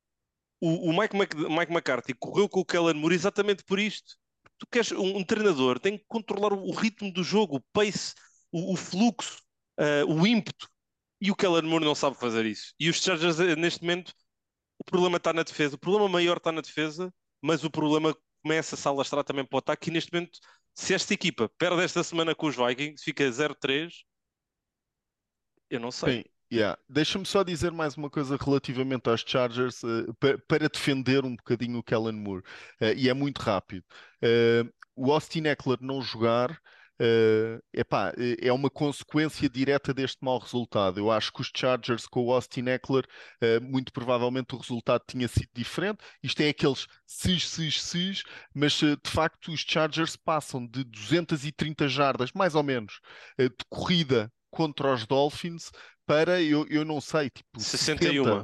O Mike McCarthy correu com o Kellen Moore exatamente por isto. Tu queres um treinador, tem que controlar o ritmo do jogo, o pace, o fluxo, o ímpeto. E o Kellen Moore não sabe fazer isso. E os Chargers, neste momento, o problema está na defesa. O problema maior está na defesa, mas o problema começa-se a alastrar também para o ataque. E neste momento, se esta equipa perde esta semana com os Vikings, fica 0-3, eu não sei. Sim, yeah. Deixa-me só dizer mais uma coisa relativamente aos Chargers, para defender um bocadinho o Kellen Moore, e é muito rápido. O Austin Eckler não jogar, epá, é uma consequência direta deste mau resultado. Eu acho que os Chargers com o Austin Eckler, muito provavelmente o resultado tinha sido diferente. Isto é aqueles sis, mas de facto os Chargers passam de 230 jardas, mais ou menos, de corrida contra os Dolphins para, eu não sei, tipo 61.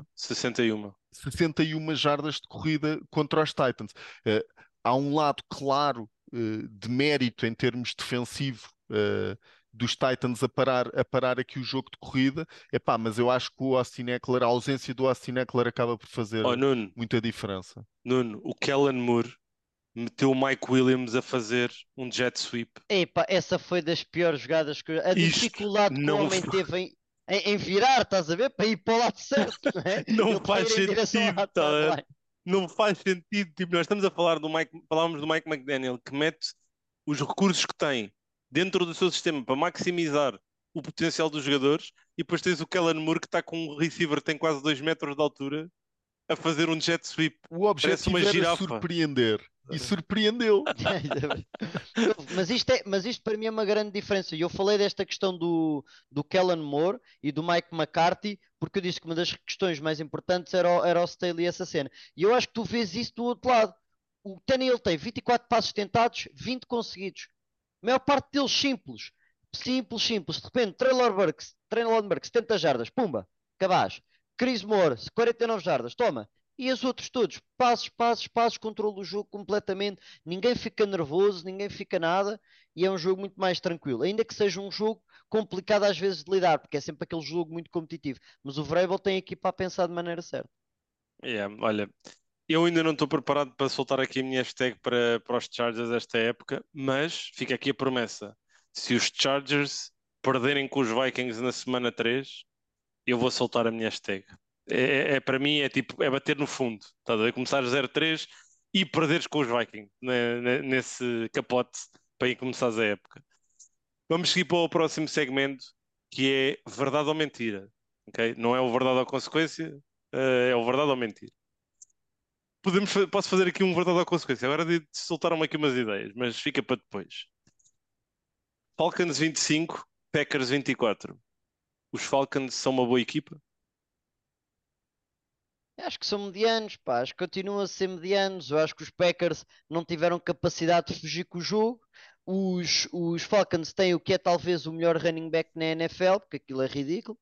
61 jardas de corrida contra os Titans. Há um lado claro de mérito em termos defensivo dos Titans a parar aqui o jogo de corrida. Epá, mas eu acho que o Austin Eckler, a ausência do Austin Eckler acaba por fazer Oh, Nuno, muita diferença. o Kellen Moore meteu o Mike Williams a fazer um jet sweep. Epá, essa foi das piores jogadas que a Isto dificuldade que o não homem fa- teve em virar, estás a ver? Para ir para o lado certo, não é? Não Ele para faz ir em direção sentido, à tá a ver? sideline. Não faz sentido. Tipo, nós estamos a falar falávamos do Mike McDaniel, que mete os recursos que tem dentro do seu sistema para maximizar o potencial dos jogadores, e depois tens o Kellen Moore que está com um receiver que tem quase 2 metros de altura a fazer um jet sweep. O Parece objetivo uma era girafa. surpreender e surpreendeu. Mas isto para mim é uma grande diferença. E eu falei desta questão do Kellen Moore e do Mike McCarthy, porque eu disse que uma das questões mais importantes era o Staley essa cena. E eu acho que tu vês isso do outro lado. O Tannehill tem 24 passos tentados, 20 conseguidos. A maior parte deles simples. Simples, simples. De repente, Traylon Burks, 70 jardas, pumba, cabaz. Chris Moore, 49 jardas, toma. E os outros todos, passos, passos, passos, controle o jogo completamente. Ninguém fica nervoso, ninguém fica nada. E é um jogo muito mais tranquilo. Ainda que seja um jogo complicado às vezes de lidar, porque é sempre aquele jogo muito competitivo. Mas o Vrabel tem aqui para pensar de maneira certa. Olha, eu ainda não estou preparado para soltar aqui a minha hashtag para os Chargers esta época, mas fica aqui a promessa. Se os Chargers perderem com os Vikings na semana 3, eu vou soltar a minha hashtag. Para mim é tipo, é bater no fundo. Tá a ver? Começar 0-3 e perderes com os Vikings nesse capote para ir começares a época. Vamos seguir para o próximo segmento, que é verdade ou mentira. Ok? Não é o verdade ou consequência, é o verdade ou mentira. Posso fazer aqui um verdade ou consequência. Agora soltaram-me aqui umas ideias, mas fica para depois. Falcons 25, Packers 24. Os Falcons são uma boa equipa? Acho que são medianos, pá. Acho que continuam a ser medianos. Eu acho que os Packers não tiveram capacidade de fugir com o jogo. Os Falcons têm o que é talvez o melhor running back na NFL, porque aquilo é ridículo.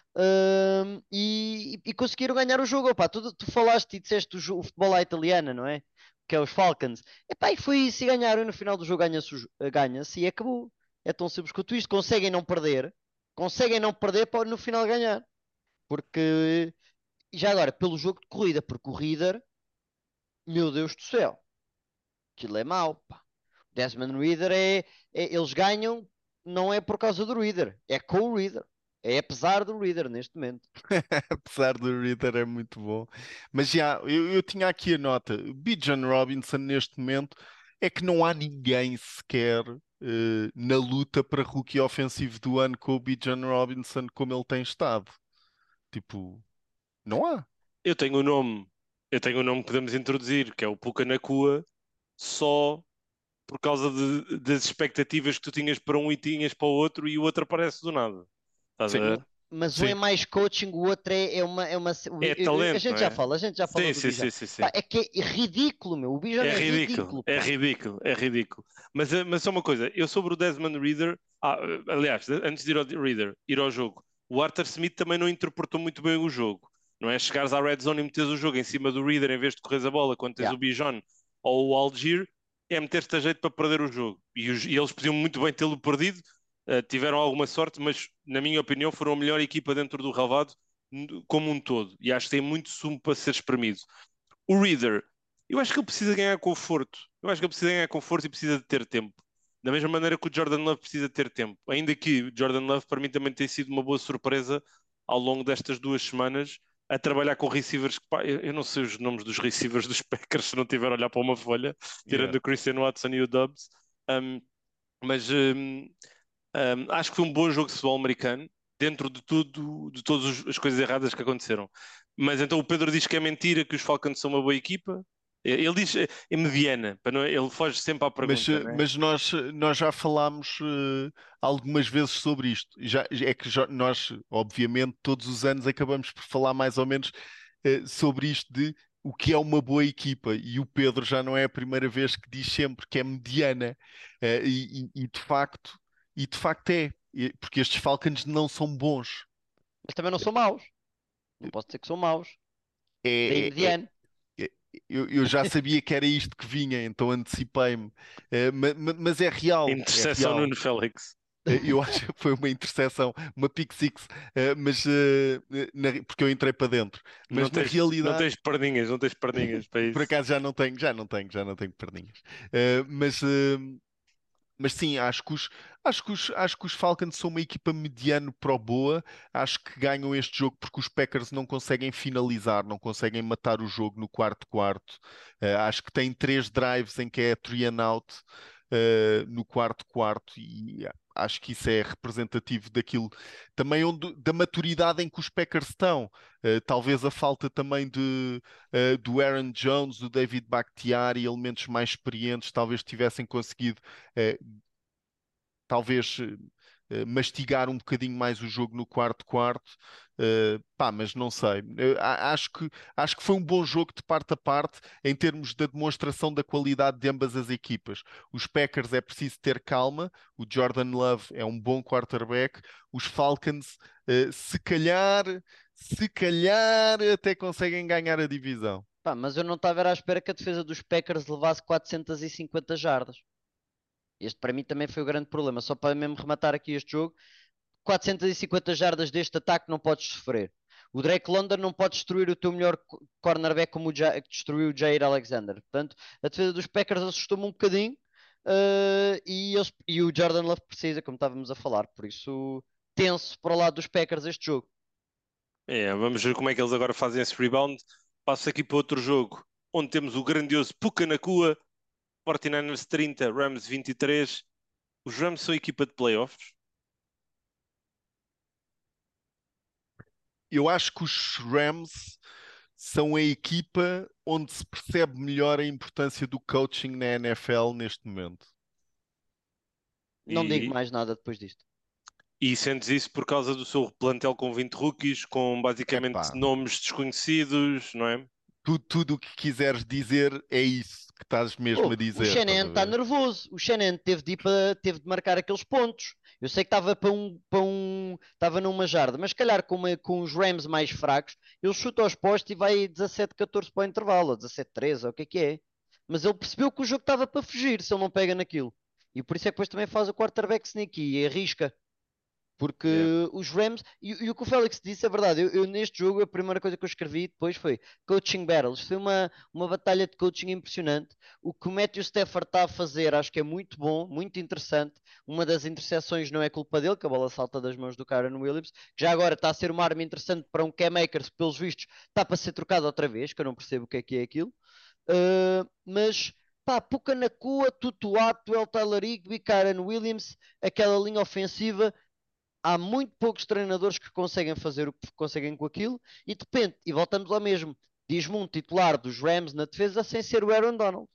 E conseguiram ganhar o jogo. Opá, tu falaste e disseste o futebol à italiana, não é? Que é os Falcons. Epá, e foi isso e ganharam. E no final do jogo ganha-se e acabou. É tão simples quanto isto. Conseguem não perder. Conseguem não perder para no final ganhar. Porque, e já agora, pelo jogo de corrida, porque o Reader, meu Deus do céu, aquilo é mau, pá. O Desmond Reader eles ganham, não é por causa do Reader, é com o Reader. É apesar do Reader neste momento. Apesar do Reader é muito bom. Mas já, eu tinha aqui a nota. Bijan Robinson, neste momento, é que não há ninguém sequer na luta para rookie ofensivo do ano com o Bijan Robinson como ele tem estado. Tipo, não há. Eu tenho um nome, eu tenho um nome que podemos introduzir, que é o Puka Nacua, só por causa das expectativas que tu tinhas para um e tinhas para o outro e o outro aparece do nada. Estás a Sim, ver? Mas um é sim. mais coaching, o outro é uma. É A talento, não gente já é? fala, a gente já falou Sim, do sim, Bijan. sim, sim, sim. Pá, é que é ridículo, meu. O Bijan É é ridículo, ridículo, é pá. ridículo, é ridículo. Mas só uma coisa, eu sobre o Desmond Reader, aliás, antes de ir ao Reader, ir ao jogo, o Arthur Smith também não interpretou muito bem o jogo. Não é chegares à red zone e meteres o jogo em cima do Reader em vez de correres a bola quando tens Yeah. o Bijan ou o Algier, é meter-te a jeito para perder o jogo. E eles podiam muito bem tê-lo perdido, tiveram alguma sorte, mas na minha opinião foram a melhor equipa dentro do relvado como um todo. E acho que tem muito sumo para ser espremido. O Reader, eu acho que ele precisa ganhar conforto. Eu acho que ele precisa ganhar conforto e precisa de ter tempo. Da mesma maneira que o Jordan Love precisa ter tempo. Ainda que o Jordan Love para mim também tem sido uma boa surpresa ao longo destas 2 semanas a trabalhar com receivers que, pá, eu não sei os nomes dos receivers dos Packers se não tiver a olhar para uma folha, Yeah. tirando o Christian Watson e o Dobbs. Um, mas acho que foi um bom jogo de futebol americano, dentro de tudo, de todas as coisas erradas que aconteceram. Mas então o Pedro diz que é mentira, que os Falcons são uma boa equipa. Ele diz é mediana, ele foge sempre à Mas, pergunta, né? mas nós já falámos algumas vezes sobre isto. Nós, obviamente, todos os anos acabamos por falar mais ou menos sobre isto de o que é uma boa equipa. E o Pedro já não é a primeira vez que diz sempre que é mediana. E de facto é. Porque estes Falcons não são bons. Mas também não são maus. Não posso dizer que são maus. Daí É, é, é- mediano. eu já sabia que era isto que vinha, então antecipei-me. Mas é real, é Interseção real. Nuno Félix. Eu acho que foi uma interseção, uma pick six, mas porque eu entrei para dentro. Não Mas na tens, não realidade, tens perninhas, não tens perninhas para por isso. acaso já não tenho perninhas. Mas sim, acho que os Falcons são uma equipa mediano pro boa. Acho que ganham este jogo porque os Packers não conseguem finalizar, não conseguem matar o jogo no quarto quarto. Acho que tem 3 drives em que é 3 and out no quarto quarto e acho que isso é representativo daquilo também da maturidade em que os Packers estão. Talvez a falta também do Aaron Jones, do David Bakhtiari, elementos mais experientes, talvez tivessem conseguido eh, talvez mastigar um bocadinho mais o jogo no quarto quarto. Pá, mas não sei. Acho que foi um bom jogo de parte a parte em termos da demonstração da qualidade de ambas as equipas. Os Packers é preciso ter calma. O Jordan Love é um bom quarterback. Os Falcons, se calhar até conseguem ganhar a divisão. Pá, mas eu não estava à espera que a defesa dos Packers levasse 450 jardas. Este para mim também foi o grande problema. Só para mesmo rematar aqui este jogo, 450 jardas deste ataque não podes sofrer. O Drake London não pode destruir o teu melhor cornerback como que destruiu o Jair Alexander. Portanto, a defesa dos Packers assustou-me um bocadinho e o Jordan Love precisa, como estávamos a falar. Por isso, tenso para o lado dos Packers este jogo. Vamos ver como é que eles agora fazem esse rebound. Passo aqui para outro jogo. onde temos o grandioso Puka Nacua, 49ers 30, Rams 23. Os Rams são equipa de playoffs? Eu acho que os Rams são a equipa onde se percebe melhor a importância do coaching na NFL neste momento. Não digo E, mais nada depois disto. e sentes isso por causa do seu plantel com 20 rookies, com basicamente Epá, nomes desconhecidos, não é? tudo o que quiseres dizer é isso que estás mesmo a O dizer, estás Shanahan a está ver? nervoso. O Shanahan teve de marcar aqueles pontos. Eu sei que estava estava numa jarda, mas se calhar com os Rams mais fracos, ele chuta aos postos e vai 17-14 para o intervalo, ou 17-13, ou o que é. Mas ele percebeu que o jogo estava para fugir se ele não pega naquilo. E por isso é que depois também faz o quarterback sneak e arrisca. Porque Yeah. os Rams, e o que o Félix disse é verdade. Eu neste jogo, a primeira coisa que eu escrevi depois foi coaching battles. Foi uma batalha de coaching impressionante. O que o Matthew Stafford está a fazer, acho que é muito bom, muito interessante. Uma das interseções não é culpa dele, que a bola salta das mãos do Kyren Williams, que já agora está a ser uma arma interessante para um Cam Akers, que pelos vistos está para ser trocado outra vez, que eu não percebo o que é aquilo. Mas pá, Puka Nacua, Tutu Atwell, Tyler Higbee, Kyren Williams, aquela linha ofensiva há muito poucos treinadores que conseguem fazer o que conseguem com aquilo e de repente, e voltamos ao mesmo, diz-me um titular dos Rams na defesa sem ser o Aaron Donald.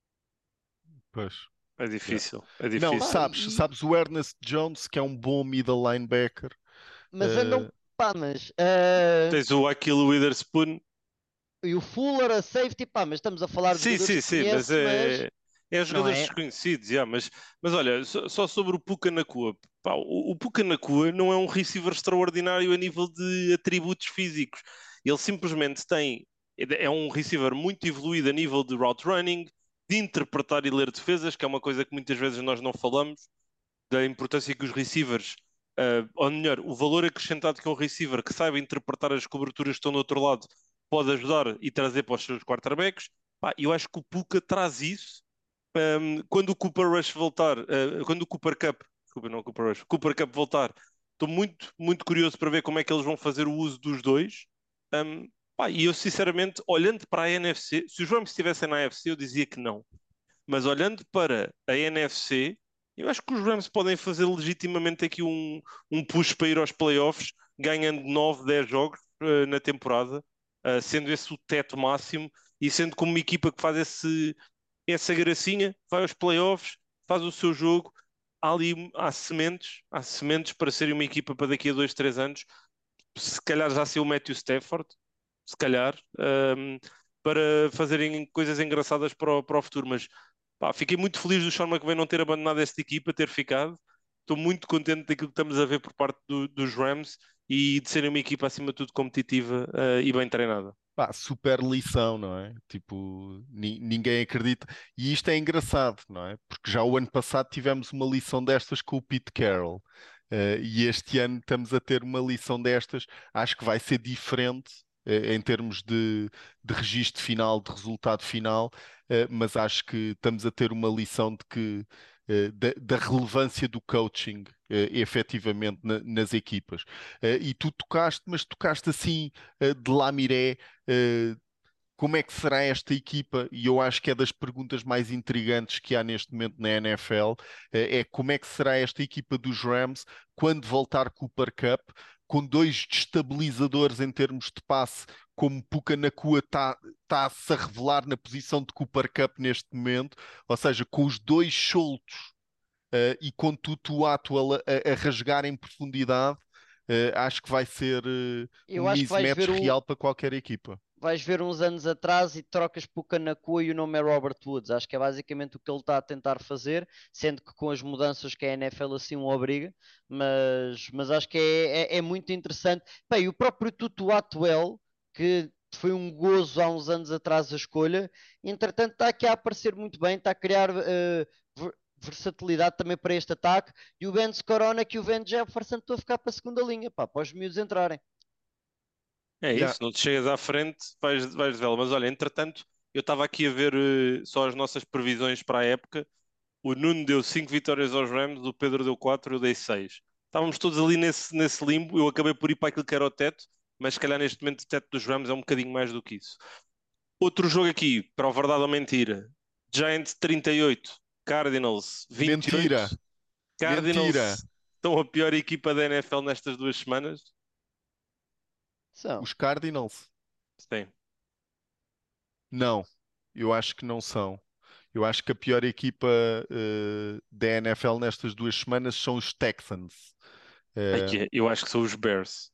Pois. É Yeah. difícil, é Não, difícil. Pá, sabes o Ernest Jones, que é um bom middle linebacker. mas andam, Uh, pá, mas Tens o Aquilo Witherspoon. e o Fuller, a safety, pá, mas estamos a falar de Sim, jogadores sim, que sim, mas conheces, mas é não jogadores é? desconhecidos, yeah, mas olha, só sobre o Puka Nacua. Pá, o Puka Nacua não é um receiver extraordinário a nível de atributos físicos. Ele simplesmente é um receiver muito evoluído a nível de route running, de interpretar e ler defesas, que é uma coisa que muitas vezes nós não falamos, da importância que os receivers, ou melhor, o valor acrescentado que um receiver que saiba interpretar as coberturas que estão do outro lado pode ajudar e trazer para os seus quarterbacks. Pá, eu acho que o Puka traz isso. Quando o Cooper Rush voltar, quando o Cooper Cup, desculpa, não o Cooper Rush, o Cooper Cup voltar, estou muito, muito curioso para ver como é que eles vão fazer o uso dos dois. Pá, e eu, sinceramente, olhando para a NFC, se os Rams estivessem na AFC, eu dizia que não. Mas olhando para a NFC, eu acho que os Rams podem fazer legitimamente aqui um push para ir aos playoffs, ganhando 9, 10 jogos na temporada, sendo esse o teto máximo e sendo como uma equipa que faz essa gracinha, vai aos playoffs, faz o seu jogo. Há sementes para serem uma equipa para daqui a 2, 3 anos. Se calhar já ser o Matthew Stafford, se calhar, para fazerem coisas engraçadas para o futuro. Mas pá, fiquei muito feliz do Sean McVay não ter abandonado esta equipa, ter ficado. Estou muito contente daquilo que estamos a ver por parte dos Rams e de serem uma equipa acima de tudo competitiva e bem treinada. Pá, super lição, não é? Tipo, ninguém acredita. E isto é engraçado, não é? Porque já o ano passado tivemos uma lição destas com o Pete Carroll. E este ano estamos a ter uma lição destas. Acho que vai ser diferente, em termos de registro final, de resultado final, mas acho que estamos a ter uma lição de que, da relevância do coaching, efetivamente, nas equipas. E tu tocaste, mas tocaste assim, de lamiré, eh, como é que será esta equipa? E eu acho que é das perguntas mais intrigantes que há neste momento na NFL, é como é que será esta equipa dos Rams quando voltar Cooper Cup, com dois destabilizadores em termos de passe, como Puka Nacua está-se a revelar na posição de Cooper Cup neste momento, ou seja, com os dois soltos, e com Tutu Atwell a rasgar em profundidade, acho que vai ser um Eu acho que mismatch real para qualquer equipa. vais ver uns anos atrás e trocas por Kanakua e o nome é Robert Woods. Acho que é basicamente o que ele está a tentar fazer, sendo que com as mudanças que a NFL assim o obriga, mas acho que é muito interessante. Bem, o próprio Tutu Atwell, que foi um gozo há uns anos atrás a escolha, entretanto está aqui a aparecer muito bem, está a criar versatilidade também para este ataque, e o Vance Corona, que o Vance já farsantou a ficar para a segunda linha, pá, para os miúdos entrarem. É Yeah. isso, não te chegas à frente, vais vê-la. Mas olha, entretanto, eu estava aqui a ver só as nossas previsões para a época. O Nuno deu 5 vitórias aos Rams, o Pedro deu 4, eu dei 6. Estávamos todos ali nesse limbo. Eu acabei por ir para aquilo que era o teto, mas se calhar neste momento o teto dos Rams é um bocadinho mais do que isso. Outro jogo aqui, para a verdade ou mentira. Giants 38, Cardinals 28. Mentira, mentira. Cardinals são a pior equipa da NFL nestas 2 semanas? São. Os Cardinals? Sim. Não, eu acho que não são. Eu acho que a pior equipa da NFL nestas 2 semanas são os Texans. Eh, Eu acho que são os Bears.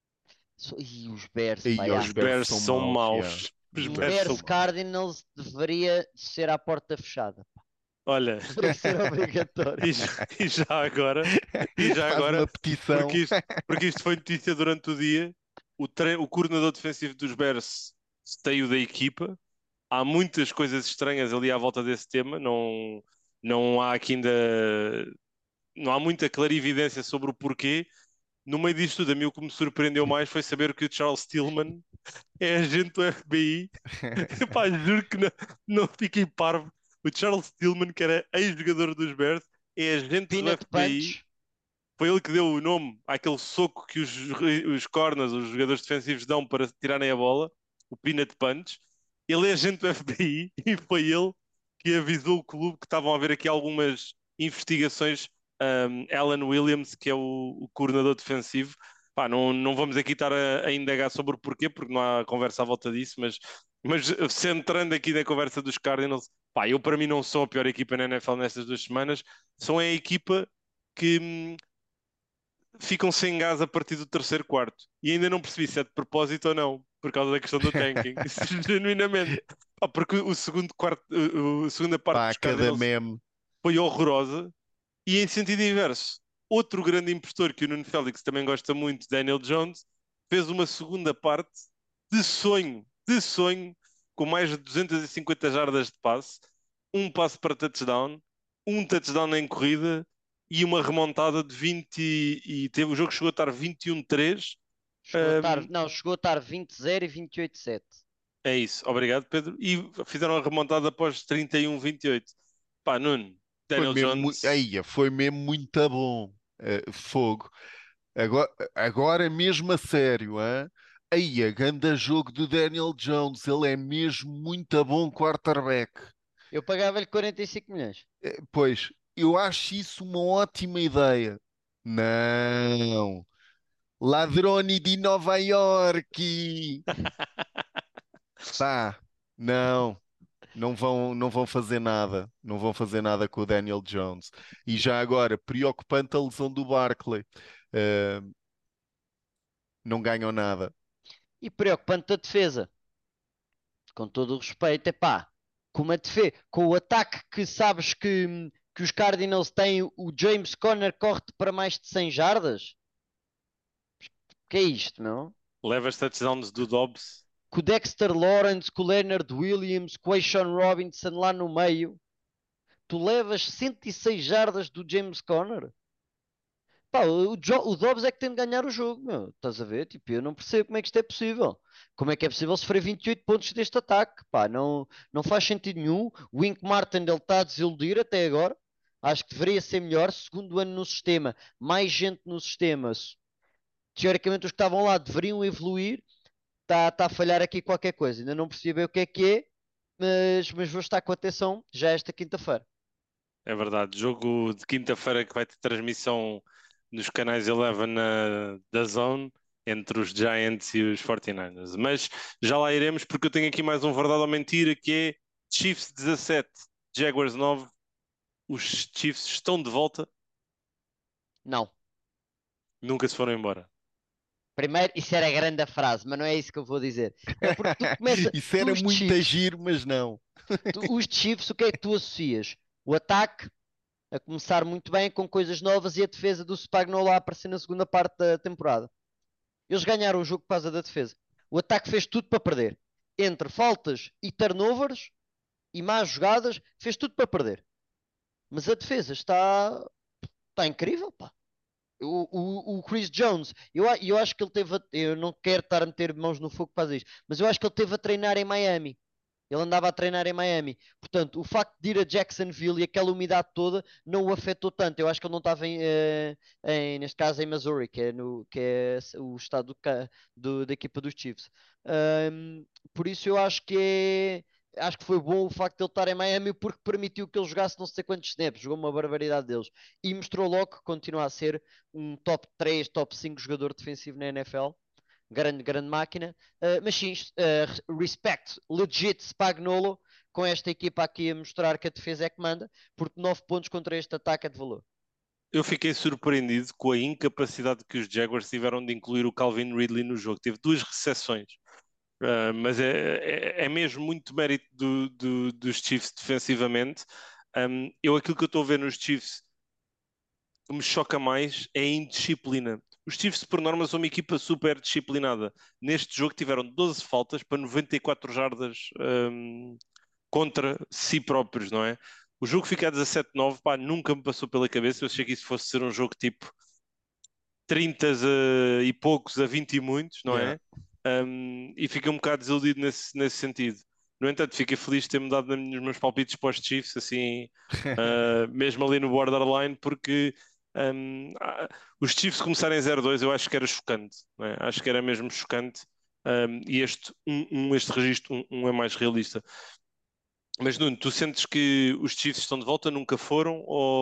E os Bears, pá, Aí, já. os Os Bears Bears são são maus, yeah. maus. Os Os Um Bears Bears são... Bears Cardinals deveria ser à porta fechada. Olha, Deveria ser obrigatório. e já, e já agora, e já Faz agora, uma petição. porque isto foi notícia durante o dia, o coordenador defensivo dos Bears saiu da equipa. Há muitas coisas estranhas ali à volta desse tema. Não há aqui ainda, não há muita clarividência sobre o porquê. No meio disto tudo, a mim o que me surpreendeu mais foi saber que o Charles Tillman é agente do FBI. Epá, juro que não fiquei parvo. O Charles Tillman, que era ex-jogador dos Bears, é agente do Peanut FBI. Punch. Foi ele que deu o nome àquele soco que os corners, os jogadores defensivos, dão para tirarem a bola, o Peanut Punch. Ele é agente do FBI e foi ele que avisou o clube que estavam a haver aqui algumas investigações. Alan Williams, que é o coordenador defensivo. Pá, não vamos aqui estar a indagar sobre o porquê, porque não há conversa à volta disso, mas centrando aqui na conversa dos Cardinals, pá, eu para mim não sou a pior equipa na NFL nestas 2 semanas, são a equipa que ficam sem gás a partir do terceiro quarto. E ainda não percebi se é de propósito ou não, por causa da questão do tanking. Isso, genuinamente. Pá, porque o segundo quarto, a segunda parte Pá, dos cada Cardinals meme. foi horrorosa. E em sentido inverso, outro grande impostor que o Nuno Félix também gosta muito, Daniel Jones, fez uma segunda parte de sonho, com mais de 250 jardas de passe, um passe para touchdown, um touchdown em corrida e uma remontada de 20 o jogo chegou a estar 21-3. Chegou a estar, Ahm, não, chegou a estar 20-0 e 28-7. é isso, obrigado Pedro. E fizeram a remontada após 31-28. Pá, Nuno, Foi Daniel mesmo, Jones, aí, foi mesmo muito bom. Fogo. Agora mesmo a sério, hein? Aí, a ganda jogo do Daniel Jones. Ele é mesmo muito bom quarterback. Eu pagava-lhe 45 milhões. Pois, eu acho isso uma ótima ideia. Não. Ladroni de Nova York. Pá, não. Não vão fazer nada. Não vão fazer nada com o Daniel Jones. E já agora, preocupante a lesão do Barkley. Eh, não ganham nada. E preocupante a defesa. Com todo o respeito, é pá. Com o ataque que sabes que os Cardinals têm, o James Conner corre para mais de 100 jardas. Que é isto, meu? levas touchdowns do Dobbs. Com o Dexter Lawrence, com o Leonard Williams, com o Sean Robinson lá no meio. Tu levas 106 jardas do James Conner. Pá, o Dobbs é que tem de ganhar o jogo, meu. Estás a ver? Tipo, eu não percebo como é que isto é possível. Como é que é possível sofrer 28 pontos deste ataque? Pá, não faz sentido nenhum. O Wink Martin, ele está a desiludir até agora. Acho que deveria ser melhor. Segundo ano no sistema, mais gente no sistema. Teoricamente, os que estavam lá deveriam evoluir. Está a falhar aqui qualquer coisa. Ainda não percebi bem o que é, mas vou estar com atenção já esta quinta-feira. É verdade, jogo de quinta-feira que vai ter transmissão nos canais 11 da Zone entre os Giants e os 49ers. Mas já lá iremos porque eu tenho aqui mais um verdade ou mentira que é Chiefs 17, Jaguars 9. Os Chiefs estão de volta, Não. nunca se foram embora. Primeiro, isso era a grande frase, mas não é isso que eu vou dizer. É porque tu começa, Isso tu era os muito Chiefs, giro, mas não. os Chiefs, o que é que tu associas? O ataque a começar muito bem com coisas novas e a defesa do Spagnuolo a aparecer na segunda parte da temporada. Eles ganharam o jogo por causa da defesa. O ataque fez tudo para perder. Entre faltas e turnovers e más jogadas, fez tudo para perder. Mas a defesa está incrível, pá. O Chris Jones, eu acho que ele teve. Eu não quero estar a meter mãos no fogo para fazer isto, mas eu acho que ele teve a treinar em Miami. Ele andava a treinar em Miami. Portanto, o facto de ir a Jacksonville e aquela umidade toda não o afetou tanto. Eu acho que ele não estava neste caso em Missouri, que é o estado da equipa dos Chiefs. Ahm, por isso eu acho que foi bom o facto de ele estar em Miami porque permitiu que ele jogasse não sei quantos snaps, jogou uma barbaridade deles e mostrou logo que continua a ser um top 3, top 5 jogador defensivo na NFL. Grande, grande máquina. Mas sim, respect, legit Spagnolo, com esta equipa aqui a mostrar que a defesa é que manda, porque 9 pontos contra este ataque é de valor. Eu fiquei surpreendido com a incapacidade que os Jaguars tiveram de incluir o Calvin Ridley no jogo. Teve 2 recepções. Mas é mesmo muito mérito dos Chiefs defensivamente. Aquilo que eu estou a ver nos Chiefs que me choca mais é a indisciplina. Os Chiefs, por norma, são uma equipa super disciplinada. Neste jogo tiveram 12 faltas para 94 jardas contra si próprios, não é? O jogo fica a 17-9, pá, nunca me passou pela cabeça. Eu achei que isso fosse ser um jogo tipo 30 e poucos a 20 e muitos, não Yeah. é? E fiquei um bocado desiludido nesse sentido. No entanto, fiquei feliz de ter mudado nos meus palpites para os Chiefs, assim, mesmo ali no borderline, porque os Chiefs começarem 0-2 eu acho que era chocante, não é? Acho que era mesmo chocante. E este registro é mais realista. Mas Nuno, tu sentes que os Chiefs estão de volta, nunca foram,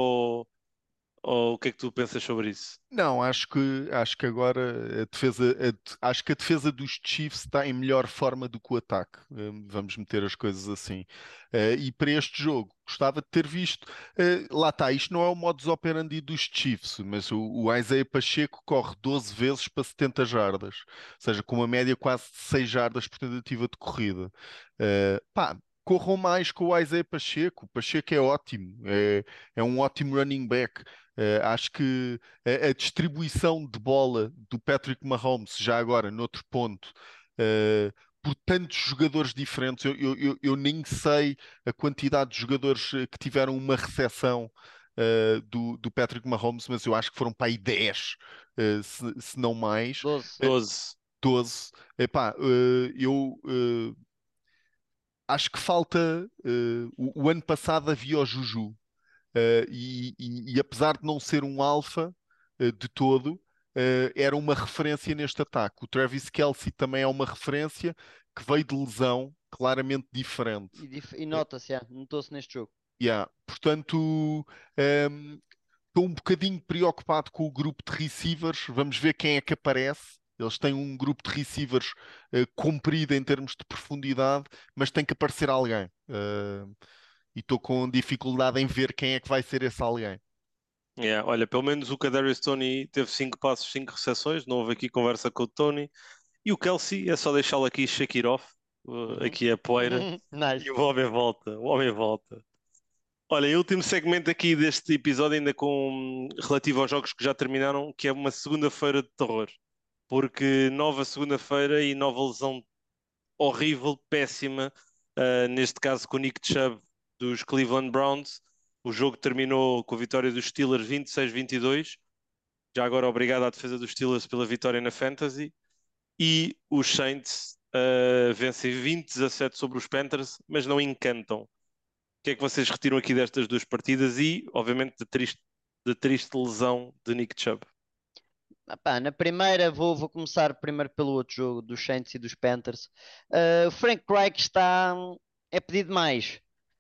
ou o que é que tu pensas sobre isso? Não, acho que agora acho que a defesa dos Chiefs está em melhor forma do que o ataque. Vamos meter as coisas assim. E para este jogo, gostava de ter visto. Lá está, isto não é o modus operandi dos Chiefs, mas o Isaiah Pacheco corre 12 vezes para 70 jardas, ou seja, com uma média quase de 6 jardas por tentativa de corrida. Pá, corram mais com o Isaiah Pacheco. O Pacheco é ótimo, é um ótimo running back. Acho que a distribuição de bola do Patrick Mahomes, já agora, noutro ponto, por tantos jogadores diferentes, eu nem sei a quantidade de jogadores que tiveram uma recepção do Patrick Mahomes, mas eu acho que foram para aí 10, se não mais. 12. 12. 12. Epá, eu acho que falta. O ano passado havia o Juju. E apesar de não ser um alfa de todo, era uma referência neste ataque. O Travis Kelce também é uma referência que veio de lesão claramente diferente. E nota-se, notou-se neste jogo. Yeah. Portanto, estou um bocadinho preocupado com o grupo de receivers. Vamos ver quem é que aparece. Eles têm um grupo de receivers comprido em termos de profundidade, mas tem que aparecer alguém. E estou com dificuldade em ver quem é que vai ser esse alguém. Yeah, olha, pelo menos o Kadarius Toney teve 5 passos, 5 recepções. Não houve aqui conversa com o Tony. E o Kelsey é só deixá-lo aqui shake it off. Uhum. Aqui é a poeira. E Nice. o homem volta. O homem volta. Olha, e último segmento aqui deste episódio, ainda com relativo aos jogos que já terminaram, que é uma segunda-feira de terror. Porque nova segunda-feira e nova lesão horrível, péssima. Neste caso com o Nick Chubb dos Cleveland Browns. O jogo terminou com a vitória dos Steelers 26-22. Já agora obrigado à defesa dos Steelers pela vitória na Fantasy. E os Saints vencem 20-17 sobre os Panthers, mas não encantam. O que é que vocês retiram aqui destas 2 partidas e, obviamente, da triste lesão de Nick Chubb? Na primeira, vou começar primeiro pelo outro jogo dos Saints e dos Panthers. O Frank Reich é pedido mais.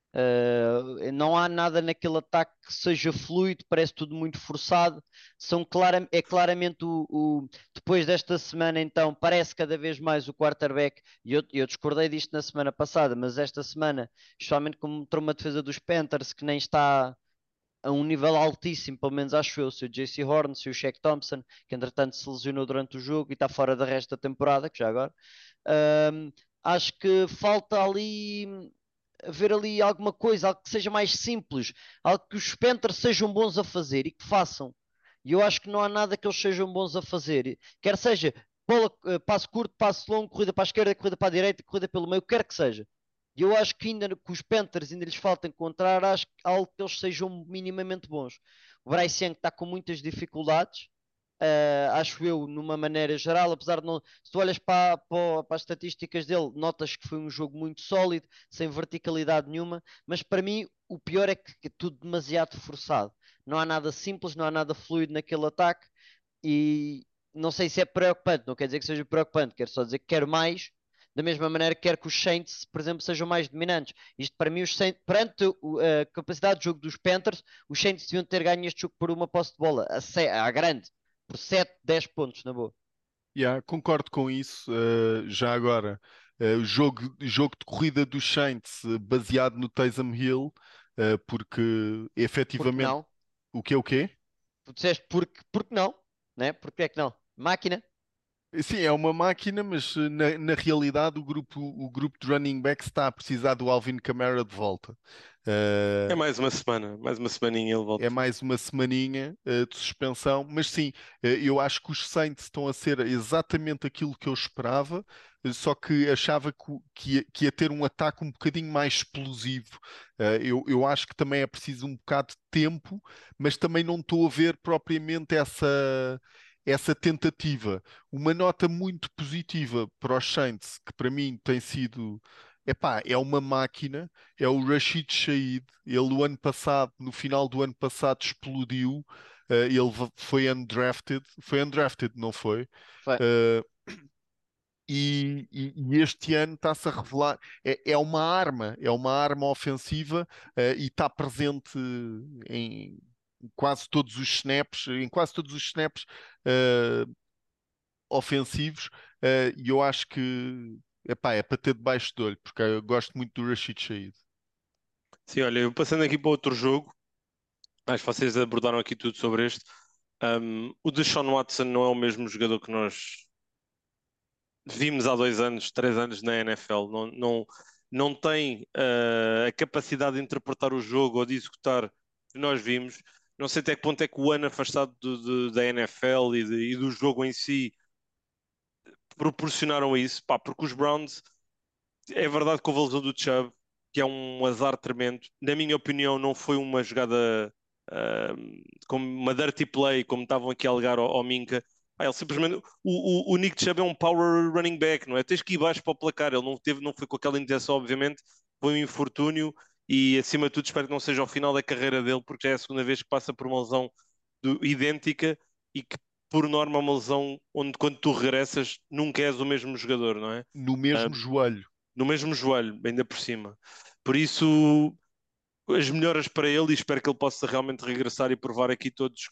Não há nada naquele ataque que seja fluido, parece tudo muito forçado. É claramente depois desta semana, então, parece cada vez mais o quarterback. E eu discordei disto na semana passada, mas esta semana, especialmente contra uma defesa dos Panthers que nem está a um nível altíssimo, pelo menos acho eu, se o JC Horn, se o Shaq Thompson, que entretanto se lesionou durante o jogo e está fora da resto da temporada, que já agora. Ahm, Acho que falta ali ver ali alguma coisa, algo que seja mais simples, algo que os Panthers sejam bons a fazer e que façam. E eu acho que não há nada que eles sejam bons a fazer. Quer seja bola, passo curto, passo longo, corrida para a esquerda, corrida para a direita, corrida pelo meio, quer que seja. E eu acho que ainda que os Panthers ainda lhes falta encontrar algo que eles sejam minimamente bons. O Bryce Young está com muitas dificuldades. acho eu, numa maneira geral, apesar de não. Se tu olhas para as estatísticas dele, notas que foi um jogo muito sólido, sem verticalidade nenhuma, mas para mim o pior é que é tudo demasiado forçado. Não há nada simples, não há nada fluido naquele ataque e não sei se é preocupante, não quer dizer que seja preocupante, quero só dizer que quero mais. Da mesma maneira que quero que os Saints, por exemplo, sejam mais dominantes. Isto para mim, os Saints, perante a capacidade de jogo dos Panthers, os Saints deviam ter ganho este jogo por uma posse de bola, à grande, por 7, 10 pontos, na boa. Yeah, concordo com isso. Já agora, o jogo de corrida dos Saints, baseado no Taysom Hill, porque Porque efetivamente. não? O quê? Tu disseste porque não, né? Porque é que não? Máquina? Sim, é uma máquina, mas na realidade o grupo de running backs está a precisar do Alvin Kamara de volta. É Uh, mais uma semaninha ele é volta. mais uma semaninha de suspensão, mas sim, eu acho que os Saints estão a ser exatamente aquilo que eu esperava, só que achava que ia ter um ataque um bocadinho mais explosivo. Eu acho que também é preciso um bocado de tempo, mas também não estou a ver propriamente essa tentativa. Uma nota muito positiva para os Saints, que para mim tem sido. Epá, é uma máquina, é o Rashid Shaheed. Ele, o ano passado, no final do ano passado, explodiu. Ele foi undrafted, não foi? Foi. Uh, e este ano está-se a revelar, é uma arma ofensiva, e está presente em quase todos os snaps, uh, ofensivos, e eu acho que epá, é para ter debaixo do olho, porque eu gosto muito do Rashid Shaheed. Sim, olha, eu passando aqui para outro jogo, acho que vocês abordaram aqui tudo sobre este. O Deshaun Watson não é o mesmo jogador que nós vimos há 2 anos, 3 anos na NFL. Não tem a capacidade de interpretar o jogo ou de executar que nós vimos. Não sei até que ponto é que o ano afastado da NFL e do jogo em si proporcionaram isso. Pá, porque os Browns, é verdade que houve a lesão do Chubb, que é um azar tremendo. Na minha opinião, não foi uma jogada como uma dirty play, como estavam aqui a alegar ao Minka. Ele simplesmente. O Nick Chubb é um power running back, não é? Tens que ir baixo para o placar. Ele não foi com aquela intenção, obviamente. Foi um infortúnio e, acima de tudo, espero que não seja ao final da carreira dele, porque já é a segunda vez que passa por uma lesão idêntica e que, por norma, é uma lesão onde, quando tu regressas, nunca és o mesmo jogador, não é? No mesmo joelho. No mesmo joelho, ainda por cima. Por isso, as melhoras para ele e espero que ele possa realmente regressar e provar aqui todos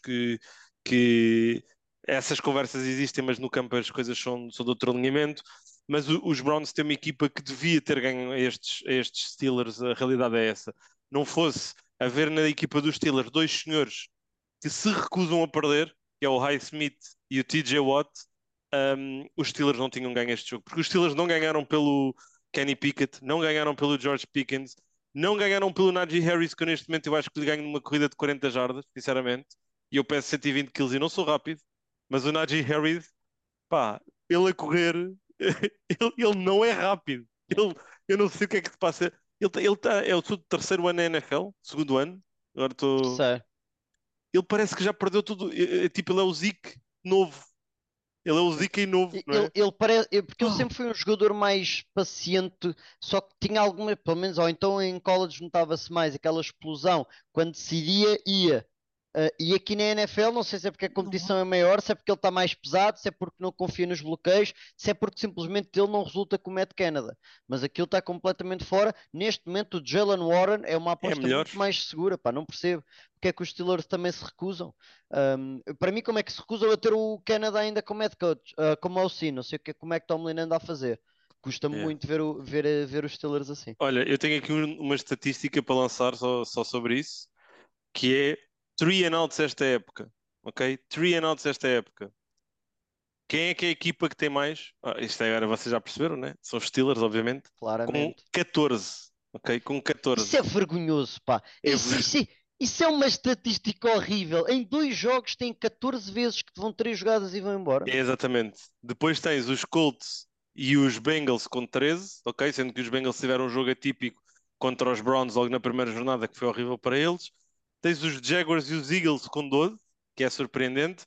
que essas conversas existem, mas no campo as coisas são de outro alinhamento. Mas os Browns têm uma equipa que devia ter ganho a estes Steelers, a realidade é essa. Não fosse haver na equipa dos Steelers dois senhores que se recusam a perder, que é o Highsmith e o TJ Watt, os Steelers não tinham ganho este jogo. Porque os Steelers não ganharam pelo Kenny Pickett, não ganharam pelo George Pickens, não ganharam pelo Najee Harris, que eu neste momento eu acho que lhe ganho numa corrida de 40 jardas, sinceramente. E eu peço 120 quilos e não sou rápido. Mas o Najee Harris, pá, ele a correr, ele não é rápido. Eu não sei o que é que se passa. É o seu terceiro ano na NFL, segundo ano. Agora estou. Terceiro. Ele parece que já perdeu tudo. Tipo, ele é o Zeke novo. Ele é o Zeke novo, não é? Ele parece, porque ele sempre foi um jogador mais paciente, só que tinha alguma, pelo menos, ou então em college notava-se mais aquela explosão, quando decidia, ia. E aqui na NFL, não sei se é porque a competição é maior, se é porque ele está mais pesado, se é porque não confia nos bloqueios, se é porque simplesmente ele não resulta com o Matt Canada. Mas aquilo está completamente fora. Neste momento, o Jalen Warren é uma É aposta melhor. muito mais segura, pá, não percebo porque é que os Steelers também se recusam. Para mim, como é que se recusam a ter o Canada ainda como head coach, como OC? Não sei como é que Tomlin anda a fazer. Custa-me É. muito ver os Steelers assim. Olha, eu tenho aqui uma estatística para lançar só sobre isso, que é 3 and outs esta época, ok? 3 and outs esta época. Quem é que é a equipa que tem mais? Isto agora vocês já perceberam, né? São os Steelers, obviamente, com Claramente. 14, ok? Com Isso 14. é vergonhoso, pá. É, Isso é uma estatística horrível. Em 2 jogos tem 14 vezes que vão 3 jogadas e vão embora. exatamente. Depois tens os Colts e os Bengals com 13, ok? Sendo que os Bengals tiveram um jogo atípico contra os Browns logo na primeira jornada, que foi horrível para eles. Tens os Jaguars e os Eagles com 12, que é surpreendente.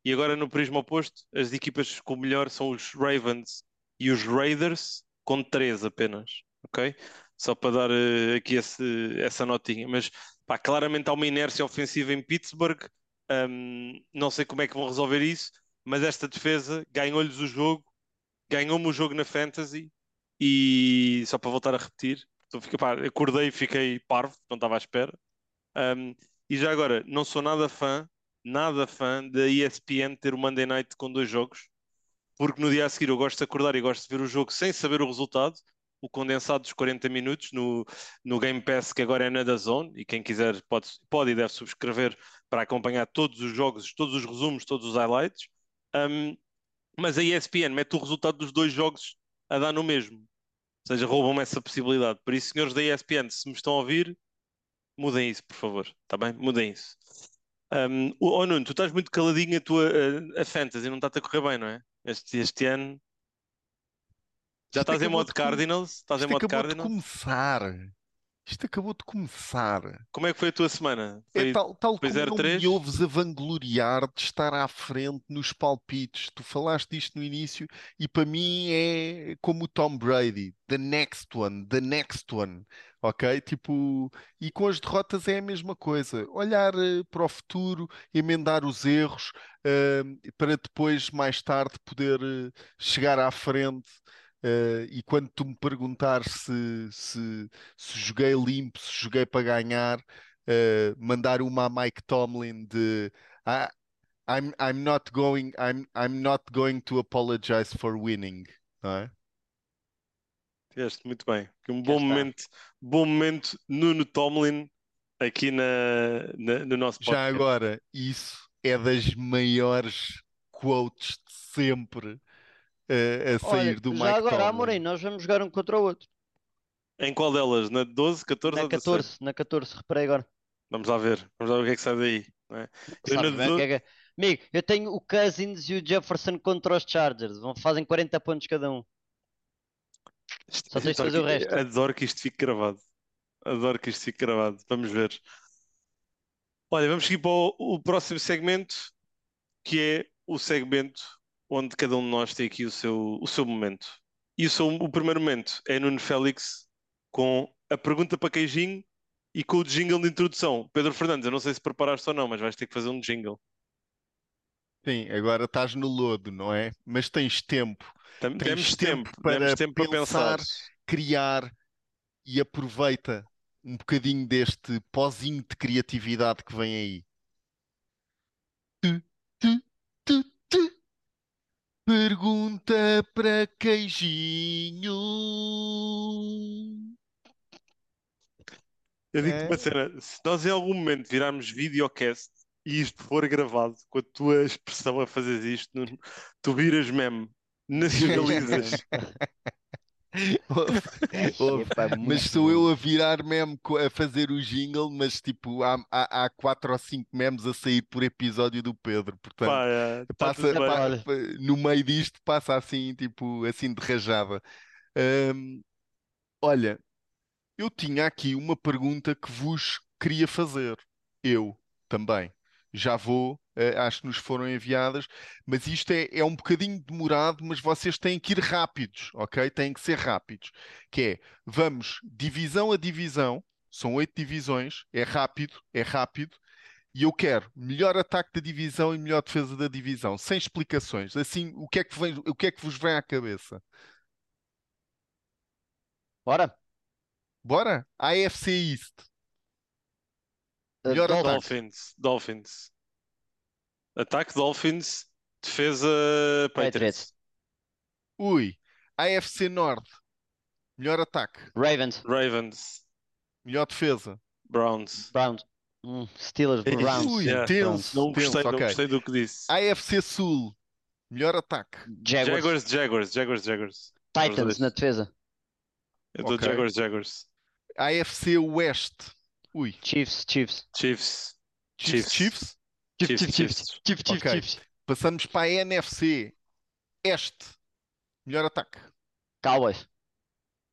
E agora no prisma oposto, as equipas com o melhor são os Ravens e os Raiders, com 3 apenas, ok? Só para dar aqui essa notinha. Mas pá, claramente há uma inércia ofensiva em Pittsburgh. Não sei como é que vão resolver isso, mas esta defesa ganhou-lhes o jogo, ganhou-me o jogo na Fantasy. E só para voltar a repetir, então pá, acordei e fiquei parvo, não estava à espera. Um, e já agora, não sou nada fã da ESPN ter o Monday Night com 2 jogos, porque no dia a seguir eu gosto de acordar e gosto de ver o jogo sem saber o resultado, o condensado dos 40 minutos no Game Pass, que agora é na DAZN, e quem quiser pode e deve subscrever para acompanhar todos os jogos, todos os resumos, todos os highlights. Um, mas a ESPN mete o resultado dos 2 jogos a dar no mesmo. Ou seja, roubam-me essa possibilidade. Por isso, senhores da ESPN, se me estão a ouvir, mudem isso, por favor. Está bem? Mudem isso. Nuno, tu estás muito caladinho a Fantasy, não está-te a correr bem, não é? Este ano. Já Isto estás em acabou modo de, Cardinals? Estás em isto modo acabou de Cardinals? começar. Isto acabou de começar. Como é que foi a tua semana? É Foi, tal foi como zero não me três? ouves a vangloriar de estar à frente nos palpites. Tu falaste disto no início e para mim é como o Tom Brady, the next one, ok? Tipo, e com as derrotas é a mesma coisa. Olhar para o futuro, emendar os erros, para depois, mais tarde, poder chegar à frente. E quando tu me perguntares se joguei limpo, se joguei para ganhar, mandar uma a Mike Tomlin de "Ah, I'm not going to apologize for winning, não é? Fizeste muito bem. Que um Cá está. bom momento, Nuno Tomlin, aqui no nosso Já podcast. agora, isso é das maiores quotes de sempre a Olha, sair do já Mike agora, Tomlin. Amorim, nós vamos jogar um contra o outro. Em qual delas? Na 12, 14 Na ou 17? 14, na 14, reparei agora. Vamos lá ver. Vamos lá ver o que é que sai daí. Não é? Eu na Sabes bem o que 12, é que é? Amigo, eu tenho o Cousins e o Jefferson contra os Chargers. Fazem 40 pontos cada um. Só tens de fazer o resto. adoro que isto fique gravado. Adoro que isto fique gravado. Vamos ver. Olha, vamos seguir para o próximo segmento, que é o segmento onde cada um de nós tem aqui o seu momento. E o primeiro momento é Nuno Félix com a pergunta para queijinho e com o jingle de introdução. Pedro Fernandes, eu não sei se preparaste ou não, mas vais ter que fazer um jingle. Sim, agora estás no lodo, não é? Mas tens tempo. Tens tempo Demos para tempo para pensar. pensar, criar e aproveita um bocadinho deste pozinho de criatividade que vem aí. Tu, tu, tu, tu. Pergunta para queijinho. Eu digo-te uma É? cena, se nós em algum momento virarmos videocast e isto for gravado com a tua expressão a fazer isto, tu viras meme, Viras mesmo. nacionalizas. Ouve, Ai, ouve. epá, Mas muito sou eu bom. a virar meme a fazer o jingle, mas tipo, há 4 ou 5 memes a sair por episódio do Pedro, portanto, Pá, está tudo bem. Olha, no meio disto passa assim, tipo, assim de rajada. Hum, olha, eu tinha aqui uma pergunta que vos queria fazer. Eu também. Já vou, acho que nos foram enviadas, mas isto é um bocadinho demorado, mas vocês têm que ir rápidos, ok? Têm que ser rápidos. Que é, vamos divisão a divisão, são 8 divisões, é rápido, e eu quero melhor ataque da divisão e melhor defesa da divisão, sem explicações. Assim, o que é que vos vem à cabeça? bora. Bora? AFC East. Melhor ataque. Dolphins. Ataque Dolphins, defesa Patriots. Patriots. Ui. AFC Norte. Melhor ataque. Ravens. Ravens, Melhor defesa. Browns. Browns. Steelers. Browns. Ui, Sim, Yeah. Browns. tenso, tenso. Não Ok. gostei do que disse. AFC Sul. Melhor ataque. Jaguars. Jaguars. Os Titans na dois. defesa. Eu dou Ok. Jaguars. AFC West. Ui. Chiefs. Chiefs. Chiefs. Chiefs. Chiefs. Ok. Chiefs. Passamos para a NFC. Este. Melhor ataque. Cowboys.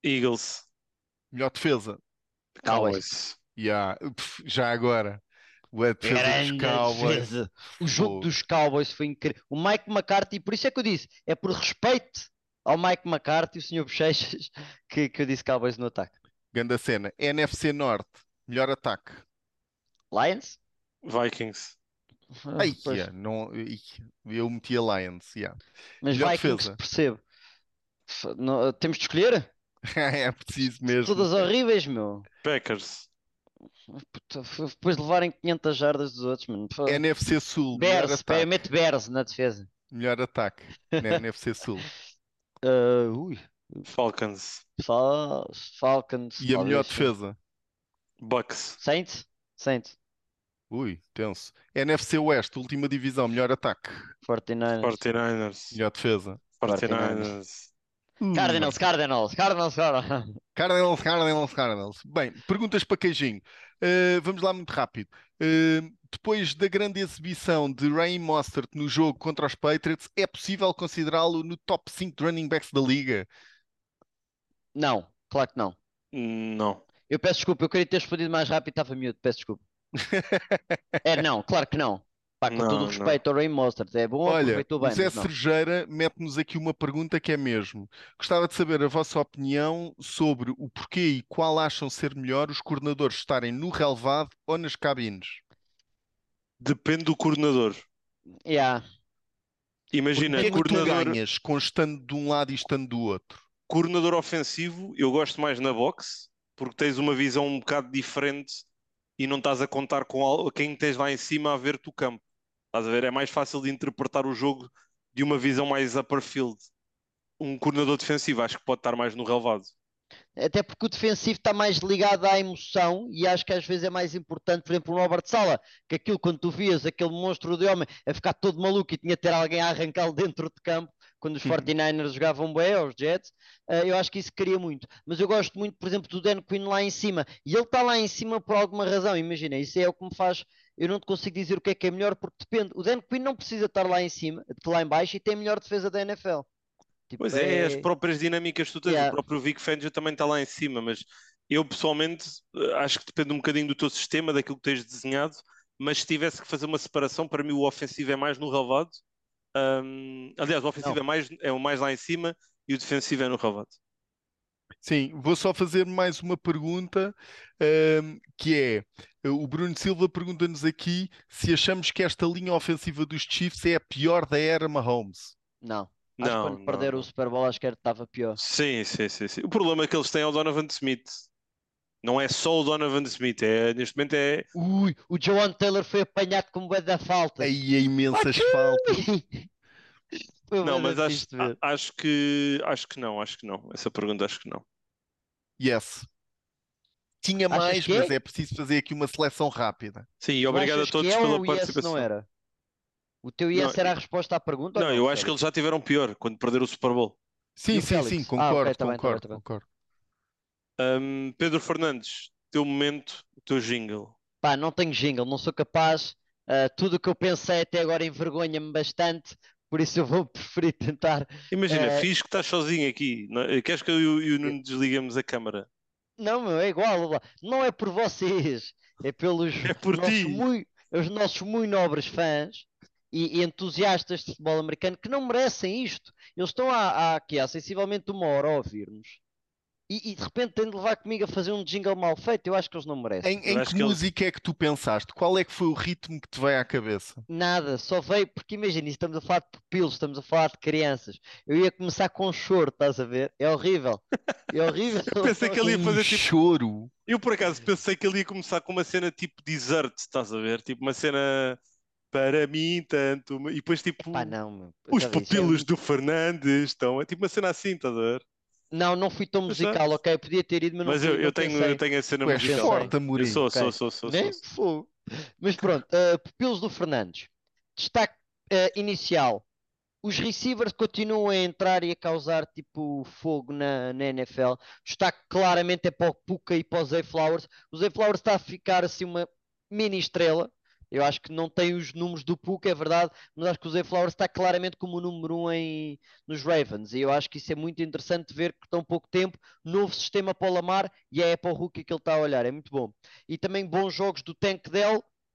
Eagles. Melhor defesa. Cowboys. Cowboys. Já agora. A defesa dos Grande Cowboys. defesa. O jogo Fogo. dos Cowboys foi incrível. O Mike McCarthy, por isso é que eu disse, é por respeito ao Mike McCarthy, o senhor Bochechas, que eu disse Cowboys no ataque. Ganda cena. NFC Norte, melhor ataque. Lions? Vikings. Ai, Pois. eu meti a Lions, yeah. Mas Melhor Vikings defesa. percebo. Temos de escolher? É preciso mesmo. Todas horríveis, meu. Packers. Puta, depois de levarem 500 jardas dos outros, mano. NFC Sul, melhor Bears, ataque. mete Bears na defesa. Melhor ataque na NFC Sul. Ui, Falcons. Falcons. E a melhor talvez, sim. defesa? Bucks. Saints? Saints. Ui, tenso. NFC West, última divisão, melhor ataque. 49ers. 49ers. Melhor defesa. 49ers. Cardinals. Cardinals. Bem, perguntas para Queijinho. Vamos lá muito rápido. Depois da grande exibição de Raheem Mostert no jogo contra os Patriots, é possível considerá-lo no top 5 de running backs da liga? Não, claro que não. Não. Eu peço desculpa, eu queria ter respondido mais rápido, estava miúdo, peço desculpa. Não, claro que não. Pá, com todo o Não, respeito ao Raheem Mostert, é bom, Olha, aproveitou bem, o Zé mas não. Cerejeira mete-nos aqui uma pergunta que é mesmo. Gostava de saber a vossa opinião sobre o porquê e qual acham ser melhor os coordenadores estarem no relevado ou nas cabines. Depende do coordenador. Yeah. Imagina, O que é que tu coordenador, ganhas com estando de um lado e estando do outro? coordenador ofensivo, eu gosto mais na box, porque tens uma visão um bocado diferente e não estás a contar com quem tens lá em cima a ver-te o campo. Estás a ver? É mais fácil de interpretar o jogo de uma visão mais upper field. Um coordenador defensivo acho que pode estar mais no relevado. Até porque o defensivo está mais ligado à emoção e acho que às vezes é mais importante, por exemplo, o Robert Sala, que aquilo quando tu vias aquele monstro de homem a ficar todo maluco e tinha de ter alguém a arrancá-lo dentro de campo, quando os 49ers jogavam bem, aos Jets, eu acho que isso queria muito. Mas eu gosto muito, por exemplo, do Dan Quinn lá em cima, e ele está lá em cima por alguma razão, imagina, isso é o que me faz, eu não te consigo dizer o que é melhor, porque depende, o Dan Quinn não precisa estar lá em cima, lá em baixo, e tem a melhor defesa da NFL. Tipo, Pois é, as próprias dinâmicas que tu tens. Yeah. O próprio Vic Fangio também está lá em cima, mas eu pessoalmente acho que depende um bocadinho do teu sistema, daquilo que tens desenhado, mas se tivesse que fazer uma separação, para mim o ofensivo é mais no relvado. Aliás, o ofensivo é o mais lá em cima e o defensivo é no relvado. Sim, vou só fazer mais uma pergunta, que é, o Bruno Silva pergunta-nos aqui se achamos que esta linha ofensiva dos Chiefs é a pior da era Mahomes. Não. Acho que quando perderam o Super Bowl, acho que estava pior. Sim. O problema que eles têm é o Donovan Smith. Não é só o Donovan Smith, neste momento é. Ui, o Joan Taylor foi apanhado com bué da falta. Aí, imensas faltas. Não, mas acho que não. Essa pergunta acho que não. Yes. Tinha mais, mas é preciso fazer aqui uma seleção rápida. Sim, e obrigado a todos pela participação. Não era? O teu yes era a resposta à pergunta? Não, eu acho que eles já tiveram pior quando perderam o Super Bowl. Sim, concordo, okay, concordo. Pedro Fernandes, teu momento, o teu jingle. Pá, não tenho jingle, não sou capaz. Tudo o que eu pensei até agora envergonha-me bastante, por isso eu vou preferir tentar. Imagina, fiz que estás sozinho aqui. Queres que eu e o Nuno desliguemos a câmara? Não, meu, é igual. Não é por vocês, é pelos os nossos muito nobres fãs e entusiastas de futebol americano que não merecem isto. Eles estão aqui há sensivelmente uma hora a ouvir-nos e de repente têm de levar comigo a fazer um jingle mal feito. Eu acho que eles não merecem. Em que música é que tu pensaste? Qual é que foi o ritmo que te veio à cabeça? Nada, só veio porque imagina, estamos a falar de pupilos, estamos a falar de crianças. Eu ia começar com choro, estás a ver? É horrível. É horrível. Eu pensei que ele ia fazer tipo choro. Eu por acaso pensei que ele ia começar com uma cena tipo desert, estás a ver? Tipo uma cena para mim tanto. E depois tipo os pupilos do Fernandes estão. É tipo uma cena assim, estás a ver? Não fui tão musical, ok? Podia ter ido, mas não fui. Eu tenho a cena musical. Forte, eu sou. Mas pronto, pupilos do Fernandes. Destaque inicial. Os receivers continuam a entrar e a causar tipo fogo na NFL. Destaque claramente é para o Puka e para o Zay Flowers. O Zay Flowers está a ficar assim uma mini estrela. Eu acho que não tem os números do Puka, é verdade, mas acho que o Zay Flowers está claramente como o número 1 nos Ravens. E eu acho que isso é muito interessante ver que tão pouco tempo, novo sistema para o Lamar e é para o rookie que ele está a olhar. É muito bom. E também bons jogos do Tank Dell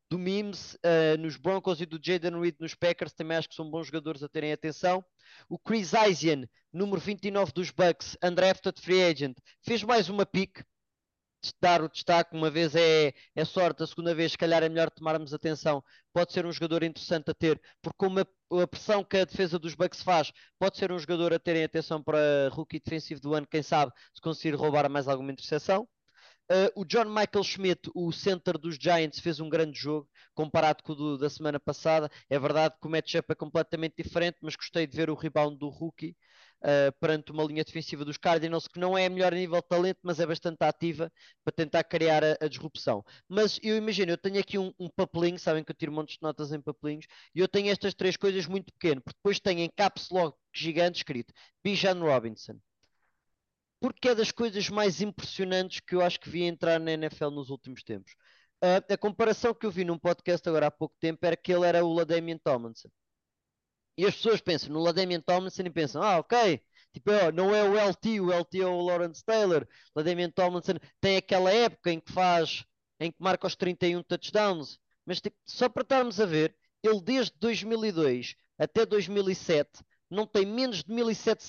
do Mims nos Broncos e do Jaden Reed nos Packers, também acho que são bons jogadores a terem atenção. O Chris Isian, número 29 dos Bucks, undrafted free agent, fez mais uma pick. Dar o destaque, uma vez é sorte, a segunda vez, se calhar é melhor tomarmos atenção. Pode ser um jogador interessante a ter, porque com a pressão que a defesa dos Bucks faz, pode ser um jogador a terem atenção para rookie defensivo do ano, quem sabe, se conseguir roubar mais alguma interseção. O John Michael Schmidt, o center dos Giants, fez um grande jogo comparado com o da semana passada. É verdade que o matchup é completamente diferente, mas gostei de ver o rebound do rookie perante uma linha defensiva dos Cardinals, que não é a melhor a nível de talento, mas é bastante ativa para tentar criar a disrupção. Mas eu imagino, eu tenho aqui um papelinho, sabem que eu tiro montes de notas em papelinhos, e eu tenho estas três coisas muito pequeno, porque depois tenho em caps lock gigante escrito Bijan Robinson, porque é das coisas mais impressionantes que eu acho que vi entrar na NFL nos últimos tempos. A comparação que eu vi num podcast agora há pouco tempo era que ele era o LaDainian Tomlinson. E as pessoas pensam no LaDainian Tomlinson e pensam, ok, tipo, não é o LT é o Lawrence Taylor. LaDainian Tomlinson tem aquela época em que marca os 31 touchdowns. Mas tipo, só para estarmos a ver, ele desde 2002 até 2007 não tem menos de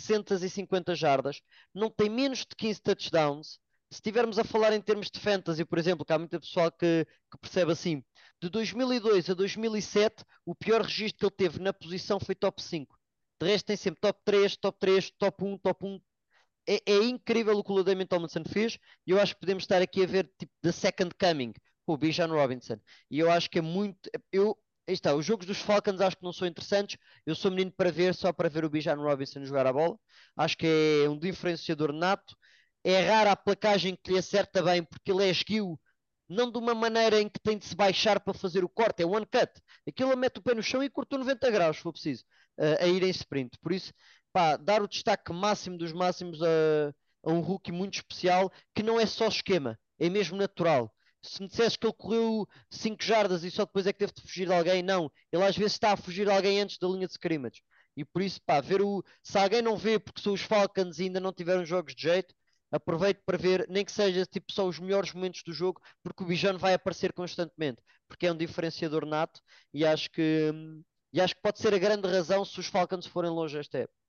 1750 jardas, não tem menos de 15 touchdowns. Se estivermos a falar em termos de fantasy, por exemplo, que há muita pessoal que percebe assim, de 2002 a 2007, o pior registro que ele teve na posição foi top 5. De resto, tem sempre top 3, top 3, top 1, top 1. É incrível o que o Ladainian Tomlinson fez. E eu acho que podemos estar aqui a ver tipo The Second Coming com o Bijan Robinson. E eu acho que é muito. Aí está, os jogos dos Falcons acho que não são interessantes. Eu sou menino para ver, só para ver o Bijan Robinson jogar a bola. Acho que é um diferenciador nato. É rara a placagem que lhe acerta bem, porque ele é esguio, não de uma maneira em que tem de se baixar para fazer o corte, é one cut. Aquilo mete o pé no chão e cortou 90 graus, se for preciso, a ir em sprint. Por isso, pá, dar o destaque máximo dos máximos a um rookie muito especial, que não é só esquema, é mesmo natural. Se me dissesse que ele correu 5 jardas e só depois é que teve de fugir de alguém, não. Ele às vezes está a fugir de alguém antes da linha de scrimmage. E por isso, pá, se alguém não vê porque são os Falcons e ainda não tiveram jogos de jeito, aproveito para ver, nem que seja tipo só os melhores momentos do jogo, porque o Bijan vai aparecer constantemente, porque é um diferenciador nato e acho que pode ser a grande razão se os Falcons forem longe esta época.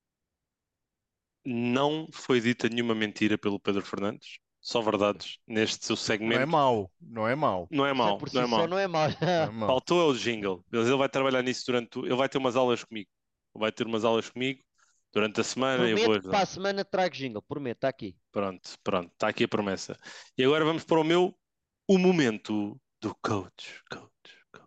Não foi dita nenhuma mentira pelo Pedro Fernandes, só verdades neste seu Não é segmento. mau, não é mau, Não é Já mau, por não é si só mau. não é mau. não é mau. Faltou é o jingle, mas ele vai trabalhar nisso ele vai ter umas aulas comigo. Ele vai ter umas aulas comigo durante a semana e eu vou Prometo que para ajudar. a semana trago jingle, prometo, está aqui. Pronto, pronto, está aqui a promessa. E agora vamos para o momento do coach, coach, coach.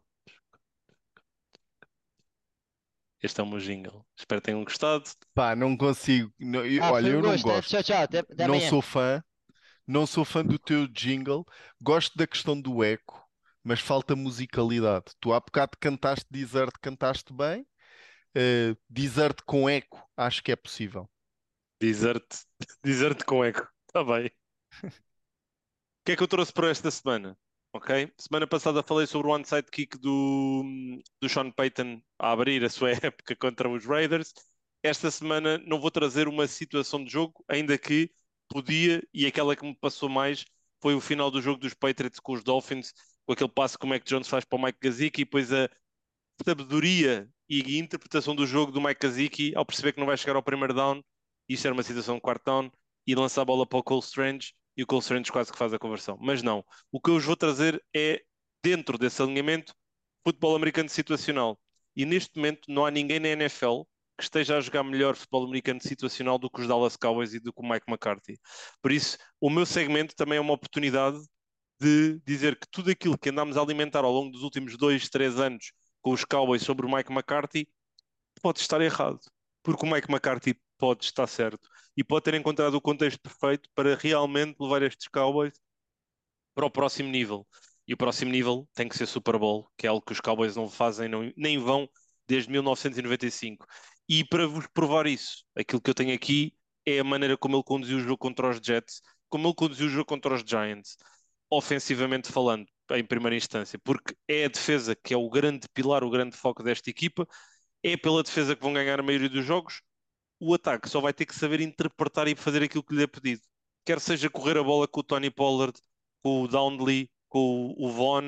Este é o meu jingle. Espero que tenham gostado. Pá, não consigo. Olha, Foi um eu não gosto, né? gosto. Tchau, tchau, até Não amanhã. sou fã. Não sou fã do teu jingle. Gosto da questão do eco, mas falta musicalidade. Tu há bocado cantaste Desert, cantaste bem. Desert com eco, acho que é possível. Dizer-te, dizer-te com eco. Está bem. O que é que eu trouxe para esta semana? Ok? Semana passada falei sobre o onside kick do Sean Payton a abrir a sua época contra os Raiders. Esta semana não vou trazer uma situação de jogo, ainda que podia, e aquela que me passou mais foi o final do jogo dos Patriots com os Dolphins, com aquele passe que o Mac Jones faz para o Mike Gesicki e depois a sabedoria e interpretação do jogo do Mike Gesicki ao perceber que não vai chegar ao primeiro down. Isto era uma situação de quarto down e lançar a bola para o Cole Strange e o Cole Strange quase que faz a conversão. Mas não, o que eu vos vou trazer é, dentro desse alinhamento, futebol americano situacional. E neste momento não há ninguém na NFL que esteja a jogar melhor futebol americano situacional do que os Dallas Cowboys e do que o Mike McCarthy. Por isso, o meu segmento também é uma oportunidade de dizer que tudo aquilo que andámos a alimentar ao longo dos últimos 2, 3 anos com os Cowboys sobre o Mike McCarthy pode estar errado, porque o Mike McCarthy pode estar certo e pode ter encontrado o contexto perfeito para realmente levar estes Cowboys para o próximo nível. E o próximo nível tem que ser Super Bowl, que é algo que os Cowboys não fazem, nem vão desde 1995. E para vos provar isso, aquilo que eu tenho aqui é a maneira como ele conduziu o jogo contra os Jets, como ele conduziu o jogo contra os Giants, ofensivamente falando, em primeira instância, porque é a defesa que é o grande pilar, o grande foco desta equipa, é pela defesa que vão ganhar a maioria dos jogos. O ataque só vai ter que saber interpretar e fazer aquilo que lhe é pedido. Quer seja correr a bola com o Tony Pollard, com o Downdley, com o Vaughn,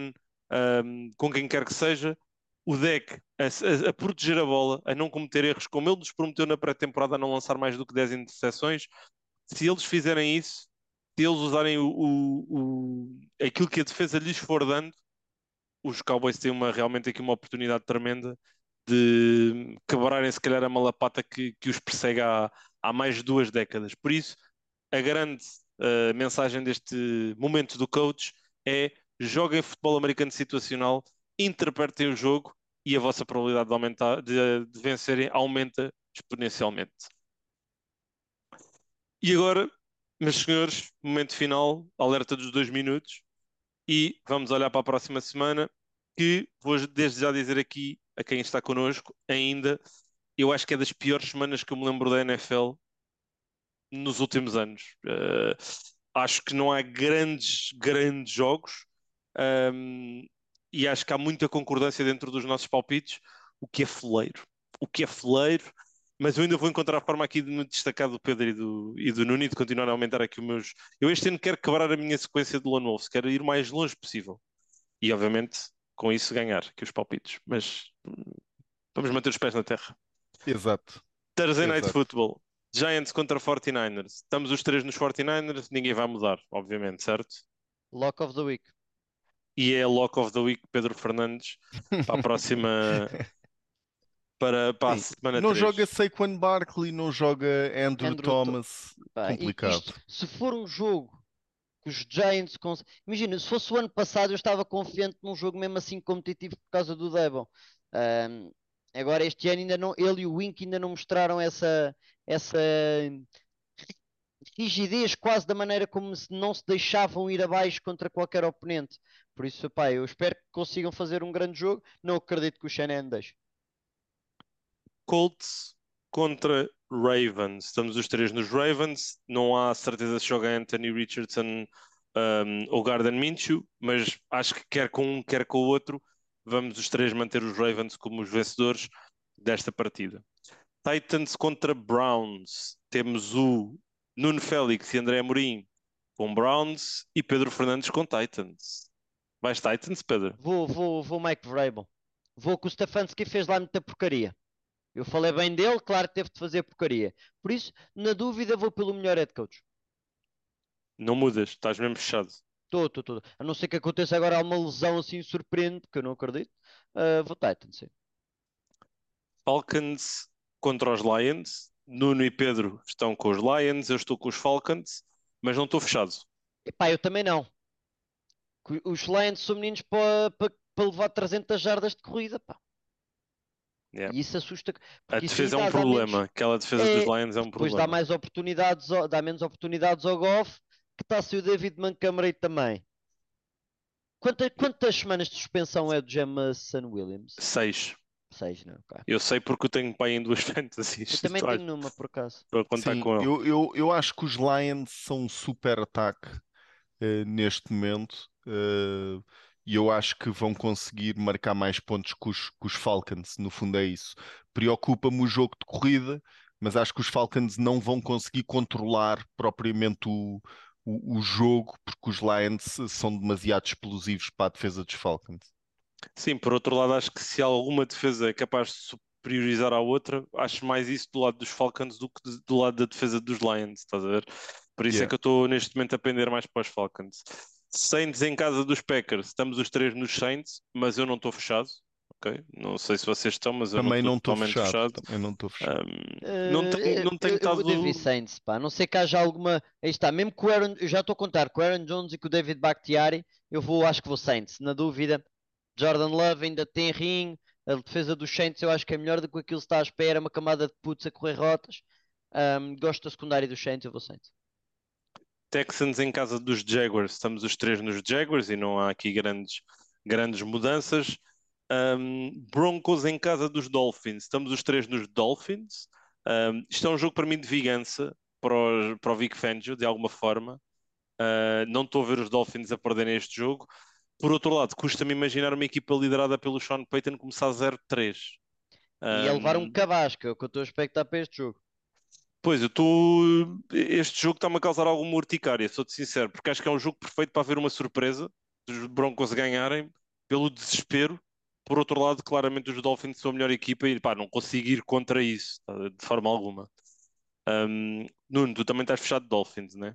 com quem quer que seja, o deck a proteger a bola, a não cometer erros, como ele nos prometeu na pré-temporada, a não lançar mais do que 10 interseções. Se eles fizerem isso, se eles usarem aquilo que a defesa lhes for dando, os Cowboys têm realmente aqui uma oportunidade tremenda de quebrarem, se calhar, a malapata que os persegue há mais de 2 décadas. Por isso, a grande mensagem deste momento do coach é: joguem futebol americano situacional, interpretem o jogo e a vossa probabilidade de aumentar, de vencerem aumenta exponencialmente. E agora, meus senhores, momento final, alerta dos 2 minutos, e vamos olhar para a próxima semana, que vou desde já dizer aqui a quem está connosco ainda, eu acho que é das piores semanas que eu me lembro da NFL nos últimos anos. Acho que não há grandes jogos, um, e acho que há muita concordância dentro dos nossos palpites, o que é foleiro. O que é foleiro, mas eu ainda vou encontrar a forma aqui de me destacar do Pedro e do Nuno e de continuar a aumentar aqui os meus. Eu este ano quero quebrar a minha sequência de Lone Wolves, quero ir o mais longe possível. E obviamente com isso ganhar aqui os palpites. Mas vamos manter os pés na terra. Exato. Thursday Night Exato. Football. Giants contra 49ers. Estamos os três nos 49ers, ninguém vai mudar, obviamente, certo? Lock of the week. E é Lock of the Week Pedro Fernandes para a próxima, para a Sim. semana Não 3. joga Saquon Barkley, não joga Andrew Andrew To- Thomas. Pá, Complicado. isto, se for um jogo que os Giants. Imagina, se fosse o ano passado, eu estava confiante num jogo mesmo assim competitivo por causa do Devon. Ahm, Agora, este ano, ainda não, ele e o Wink ainda não mostraram essa rigidez, quase da maneira como se não se deixavam ir abaixo contra qualquer oponente. Por isso, pá, eu espero que consigam fazer um grande jogo. Não acredito que o Shanahan deixe. Colts contra Ravens. Estamos os três nos Ravens. Não há certeza se joga Anthony Richardson ou Gardner Minshew, mas acho que quer com um, quer com o outro, vamos os três manter os Ravens como os vencedores desta partida. Titans contra Browns. Temos o Nuno Félix e André Amorim com Browns e Pedro Fernandes com Titans. Vais Titans, Pedro? Vou Mike Vrabel. Vou que o Stefanski fez lá muita porcaria. Eu falei bem dele, claro que teve de fazer porcaria. Por isso, na dúvida, vou pelo melhor head coach. Não mudas, estás mesmo fechado. Estou. A não ser que aconteça agora uma lesão assim surpreendente, que eu não acredito. Vou Titans, sim. Falcons contra os Lions. Nuno e Pedro estão com os Lions, eu estou com os Falcons, mas não estou fechado. Epá, eu também não. Os Lions são meninos para levar 300 jardas de corrida, pá. Yeah. E isso assusta, A porque isso aí defesa é um problema. Aquela defesa dos Lions é um depois dá problema. mais oportunidades, dá menos oportunidades ao Goff, que está a ser o David Montgomery também. Quantas semanas de suspensão é do Jameson Williams? 6. 6, não, ok. Eu sei porque eu tenho pai em 2 fantasies. Eu também tenho numa, por acaso. Estou a contar Sim, com ele. eu acho que os Lions são um super ataque neste momento, e eu acho que vão conseguir marcar mais pontos que os Falcons. No fundo, é isso. Preocupa-me o jogo de corrida, mas acho que os Falcons não vão conseguir controlar propriamente o jogo, porque os Lions são demasiado explosivos para a defesa dos Falcons. Sim, por outro lado, acho que se alguma defesa é capaz de superiorizar à outra, acho mais isso do lado dos Falcons do que do lado da defesa dos Lions, estás a ver? Por isso é Yeah. que eu estou neste momento a pender mais para os Falcons. Saints em casa dos Packers, estamos os três nos Saints, mas eu não estou fechado, ok? Não sei se vocês estão, mas eu não Também estou não estou totalmente fechado. fechado. Também não estou fechado. Não tenho Eu vou David estado. Saints, pá. A não sei que haja alguma. Aí está, mesmo com o Aaron. Eu já estou a contar com o Aaron Jones e com o David Bakhtiari. Acho que vou Saints. Na dúvida, Jordan Love ainda tem ring. A defesa dos Saints eu acho que é melhor do que aquilo que está à espera. Uma camada de putos a correr rotas. Gosto da secundária dos Saints, eu vou Saints. Texans em casa dos Jaguars, estamos os três nos Jaguars e não há aqui grandes mudanças. Broncos em casa dos Dolphins, estamos os três nos Dolphins. Isto é um jogo para mim de vingança para o Vic Fangio, de alguma forma. Não estou a ver os Dolphins a perderem este jogo. Por outro lado, custa-me imaginar uma equipa liderada pelo Sean Payton começar 0-3. E a levar um Um, cabasco, é o que eu estou a expectar para este jogo. Pois, eu estou. Este jogo está-me a causar alguma urticária, sou-te sincero, porque acho que é um jogo perfeito para haver uma surpresa dos Broncos ganharem, pelo desespero. Por outro lado, claramente os Dolphins são a melhor equipa e pá, não consigo ir contra isso, tá, de forma alguma. Nuno, tu também estás fechado de Dolphins, né?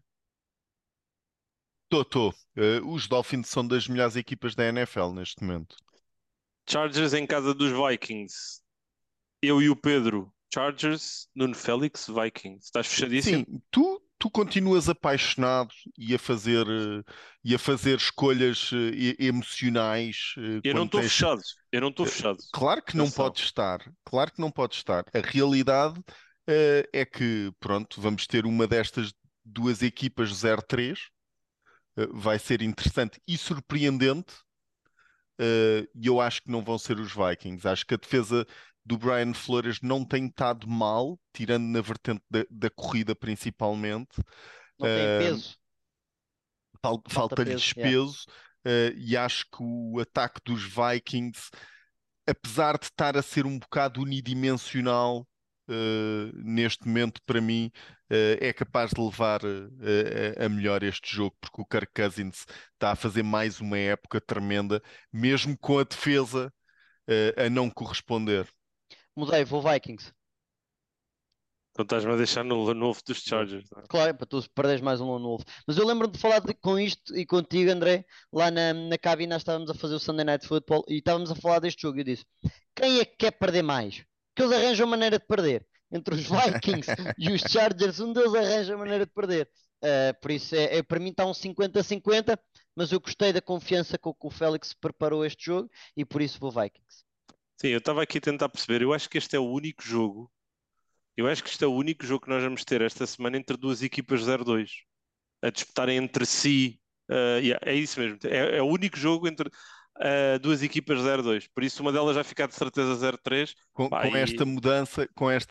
Estou. Os Dolphins são das melhores equipas da NFL neste momento. Chargers em casa dos Vikings. Eu e o Pedro, Chargers, Nuno Félix, Vikings. Estás fechadíssimo? Sim, tu continuas apaixonado e a fazer escolhas emocionais Eu não quando estou tens. fechado. Eu não estou fechado. Claro que não Atenção. pode estar, claro que não pode estar. A realidade é que, pronto, vamos ter uma destas duas equipas 0-3, vai ser interessante e surpreendente, e eu acho que não vão ser os Vikings. Acho que a defesa do Brian Flores não tem estado mal, tirando na vertente da corrida principalmente. Não tem Uh, peso. Falta peso. Falta-lhes Yeah. peso, e acho que o ataque dos Vikings, apesar de estar a ser um bocado unidimensional, neste momento, para mim, é capaz de levar a melhor este jogo, porque o Kirk Cousins está a fazer mais uma época tremenda, mesmo com a defesa a não corresponder. Mudei, vou Vikings. Então estás-me a deixar no ovo dos Chargers, não é? Claro, é para tu perderes mais um ano novo. Mas eu lembro-me de falar com isto e contigo, André, lá na cabine nós estávamos a fazer o Sunday Night Football e estávamos a falar deste jogo. E eu disse: quem é que quer perder mais? Que eles arranjam maneira de perder. Entre os Vikings e os Chargers, um deles arranja maneira de perder. Por isso, para mim está um 50-50, mas eu gostei da confiança com que o Félix preparou este jogo e por isso vou Vikings. Sim, eu estava aqui a tentar perceber. Eu acho que este é o único jogo. Eu acho que este é o único jogo que nós vamos ter esta semana entre duas equipas 0-2 a disputarem entre si. Yeah, é isso mesmo. É o único jogo entre duas equipas 0-2. Por isso, uma delas vai ficar de certeza 0-3. Com, Pá, com esta e mudança,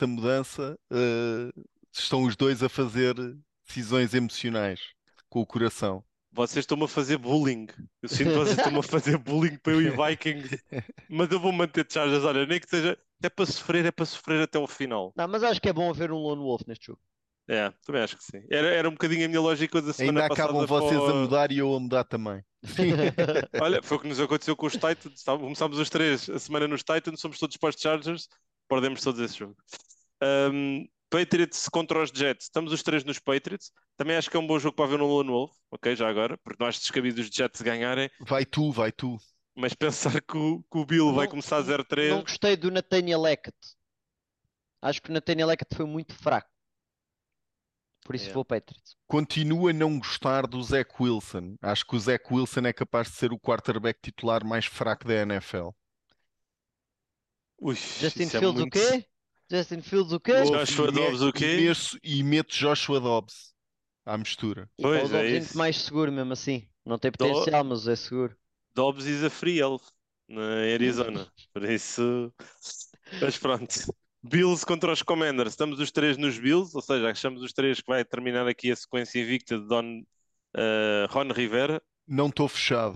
estão os dois a fazer decisões emocionais com o coração. vocês estão-me a fazer bullying. Eu sinto que vocês estão-me a fazer bullying para eu e Vikings. Mas eu vou manter Chargers. Olha, nem que seja. É para sofrer até o final. Não, mas acho que é bom haver um Lone Wolf neste jogo. É, também acho que sim. Era um bocadinho a minha lógica da semana Ainda acabam passada vocês a para. mudar e eu a mudar também. Sim. Olha, foi o que nos aconteceu com os Titans. Começámos os três a semana nos Titans, somos todos para os Chargers, perdemos todos esse jogo. Patriots contra os Jets, estamos os três nos Patriots. Também acho que é um bom jogo para haver no Lone Wolf, ok? Já agora, porque não acho descabido os Jets ganharem, Vai tu. mas pensar que o Bill vai Não, começar a não 0-3. gostei do Nathaniel Hackett. Acho que o Nathaniel Hackett foi muito fraco. Por isso É. vou Patriots. Continuo a não gostar do Zach Wilson. Acho que o Zach Wilson é capaz de ser o quarterback titular mais fraco da NFL. Ui, Justin isso é Fields o muito. quê? Justin Fields o quê? Ouve, Joshua Dobbs o quê? e meto Joshua Dobbs à mistura. E pá, o Pois é Dobbs é muito isso. mais seguro mesmo assim. Não tem Do- potencial, mas é seguro. Dobbs is a free elf na Arizona. Por isso. Mas pronto. Bills contra os Commanders. Estamos os três nos Bills, ou seja, achamos os três que vai terminar aqui a sequência invicta de Ron Rivera. Não estou fechado.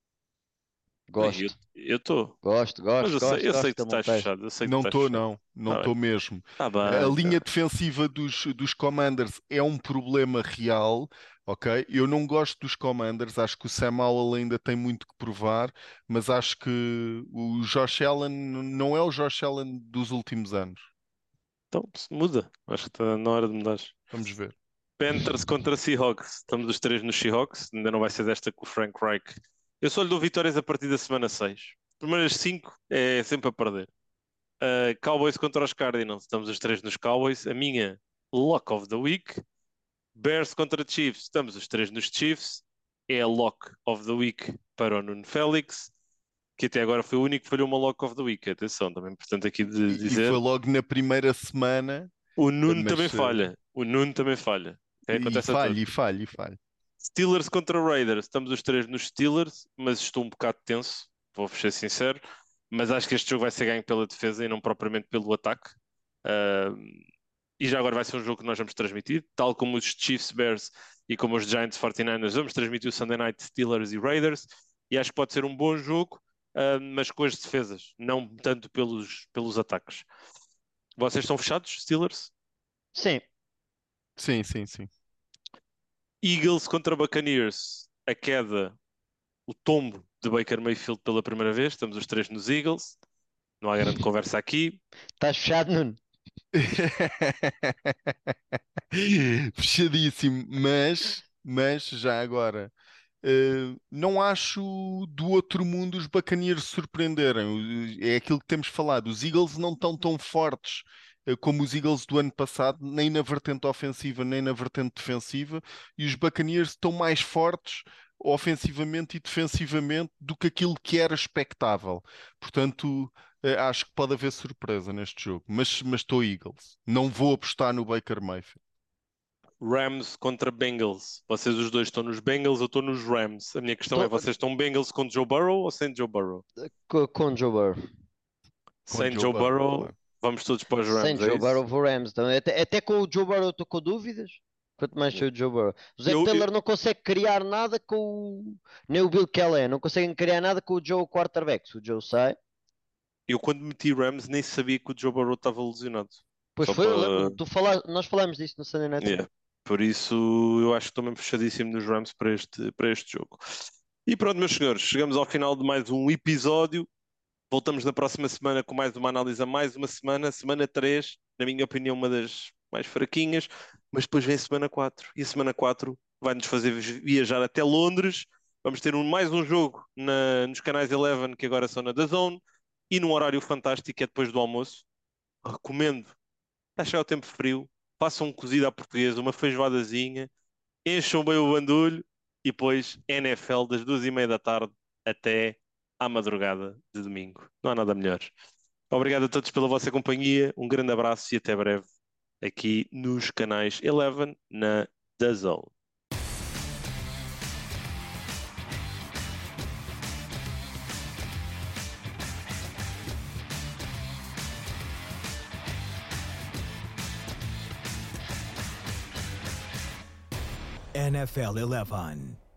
Bem, Gosto. eu estou. Gosto, Mas gosto, eu gosto, sei que gosto tu da estás montagem. fechado. Eu sei que tu Não estás estou, fechado. não Tá bem. estou mesmo. Tá A bem, linha tá. defensiva dos Commanders é um problema real, ok? Eu não gosto dos Commanders, acho que o Sam Howell ainda tem muito que provar, mas acho que o Josh Allen não é o Josh Allen dos últimos anos. Então, muda. Acho que está na hora de mudar. Vamos ver. Panthers contra Seahawks. Estamos os três nos Seahawks. Ainda não vai ser desta com o Frank Reich. Eu só lhe dou vitórias a partir da semana 6. Primeiras 5 é sempre a perder. Cowboys contra os Cardinals. Estamos os três nos Cowboys. A minha lock of the week. Bears contra Chiefs. Estamos os três nos Chiefs. É a lock of the week para o Nuno Félix, que até agora foi o único que falhou uma lock of the week. Atenção, também importante aqui de E dizer. foi logo na primeira semana, O Nuno mas, também falha. O Nuno também falha. Okay? e Acontece a todos. falha. Steelers contra Raiders. Estamos os três nos Steelers, mas estou um bocado tenso, vou ser sincero. Mas acho que este jogo vai ser ganho pela defesa e não propriamente pelo ataque. Uh, e já agora vai ser um jogo que nós vamos transmitir, tal como os Chiefs Bears e como os Giants 49ers. Vamos transmitir o Sunday Night Steelers e Raiders. E acho que pode ser um bom jogo, mas com as defesas, não tanto pelos ataques. Vocês estão fechados, Steelers? Sim, Sim. Eagles contra Buccaneers. A queda, o tombo de Baker Mayfield pela primeira vez. Estamos os três nos Eagles. Não há grande conversa aqui. Estás fechado, Nuno? Fechadíssimo, mas já agora. Não acho do outro mundo os Buccaneers surpreenderem. É aquilo que temos falado. Os Eagles não estão tão fortes como os Eagles do ano passado, nem na vertente ofensiva, nem na vertente defensiva, e os Buccaneers estão mais fortes ofensivamente e defensivamente do que aquilo que era expectável. Portanto, acho que pode haver surpresa neste jogo, mas estou Eagles. Não vou apostar no Baker Mayfield. Rams contra Bengals. Vocês os dois estão nos Bengals, eu estou nos Rams. A minha questão é, vocês estão Bengals com Joe Burrow ou sem Joe Burrow? Com Joe Burrow. Sem Joe Burrow, claro. vamos todos para os Rams, Sem é Joe isso? Burrow vou Rams. Então, até com o Joe Burrow estou com dúvidas. Quanto mais sem o Joe Burrow. O Zach Taylor não consegue criar nada com o... Nem o Bill Callahan. Não conseguem criar nada com o Joe quarterback. Se o Joe sai... Eu quando meti Rams nem sabia que o Joe Burrow estava lesionado. Pois Só foi, eu para- lembro. Nós falámos disso no Sunday Night. Yeah. Por isso eu acho que estou mesmo fechadíssimo nos Rams para este jogo. E pronto, meus senhores, chegamos ao final de mais um episódio. Voltamos na próxima semana com mais uma análise a mais uma semana. Semana 3, na minha opinião, uma das mais fraquinhas, mas depois vem a semana 4. E a semana 4 vai-nos fazer viajar até Londres. Vamos ter mais um jogo nos canais 11, que agora são na DAZN, e num horário fantástico, que é depois do almoço. Recomendo. Está a chegar o tempo frio, façam um cozido à portuguesa, uma feijoadazinha, encham bem o bandulho e depois NFL das 2:30 da tarde até à madrugada de domingo. Não há nada melhor. Obrigado a todos pela vossa companhia, um grande abraço e até breve aqui nos canais 11 na DAZN. NFL 11.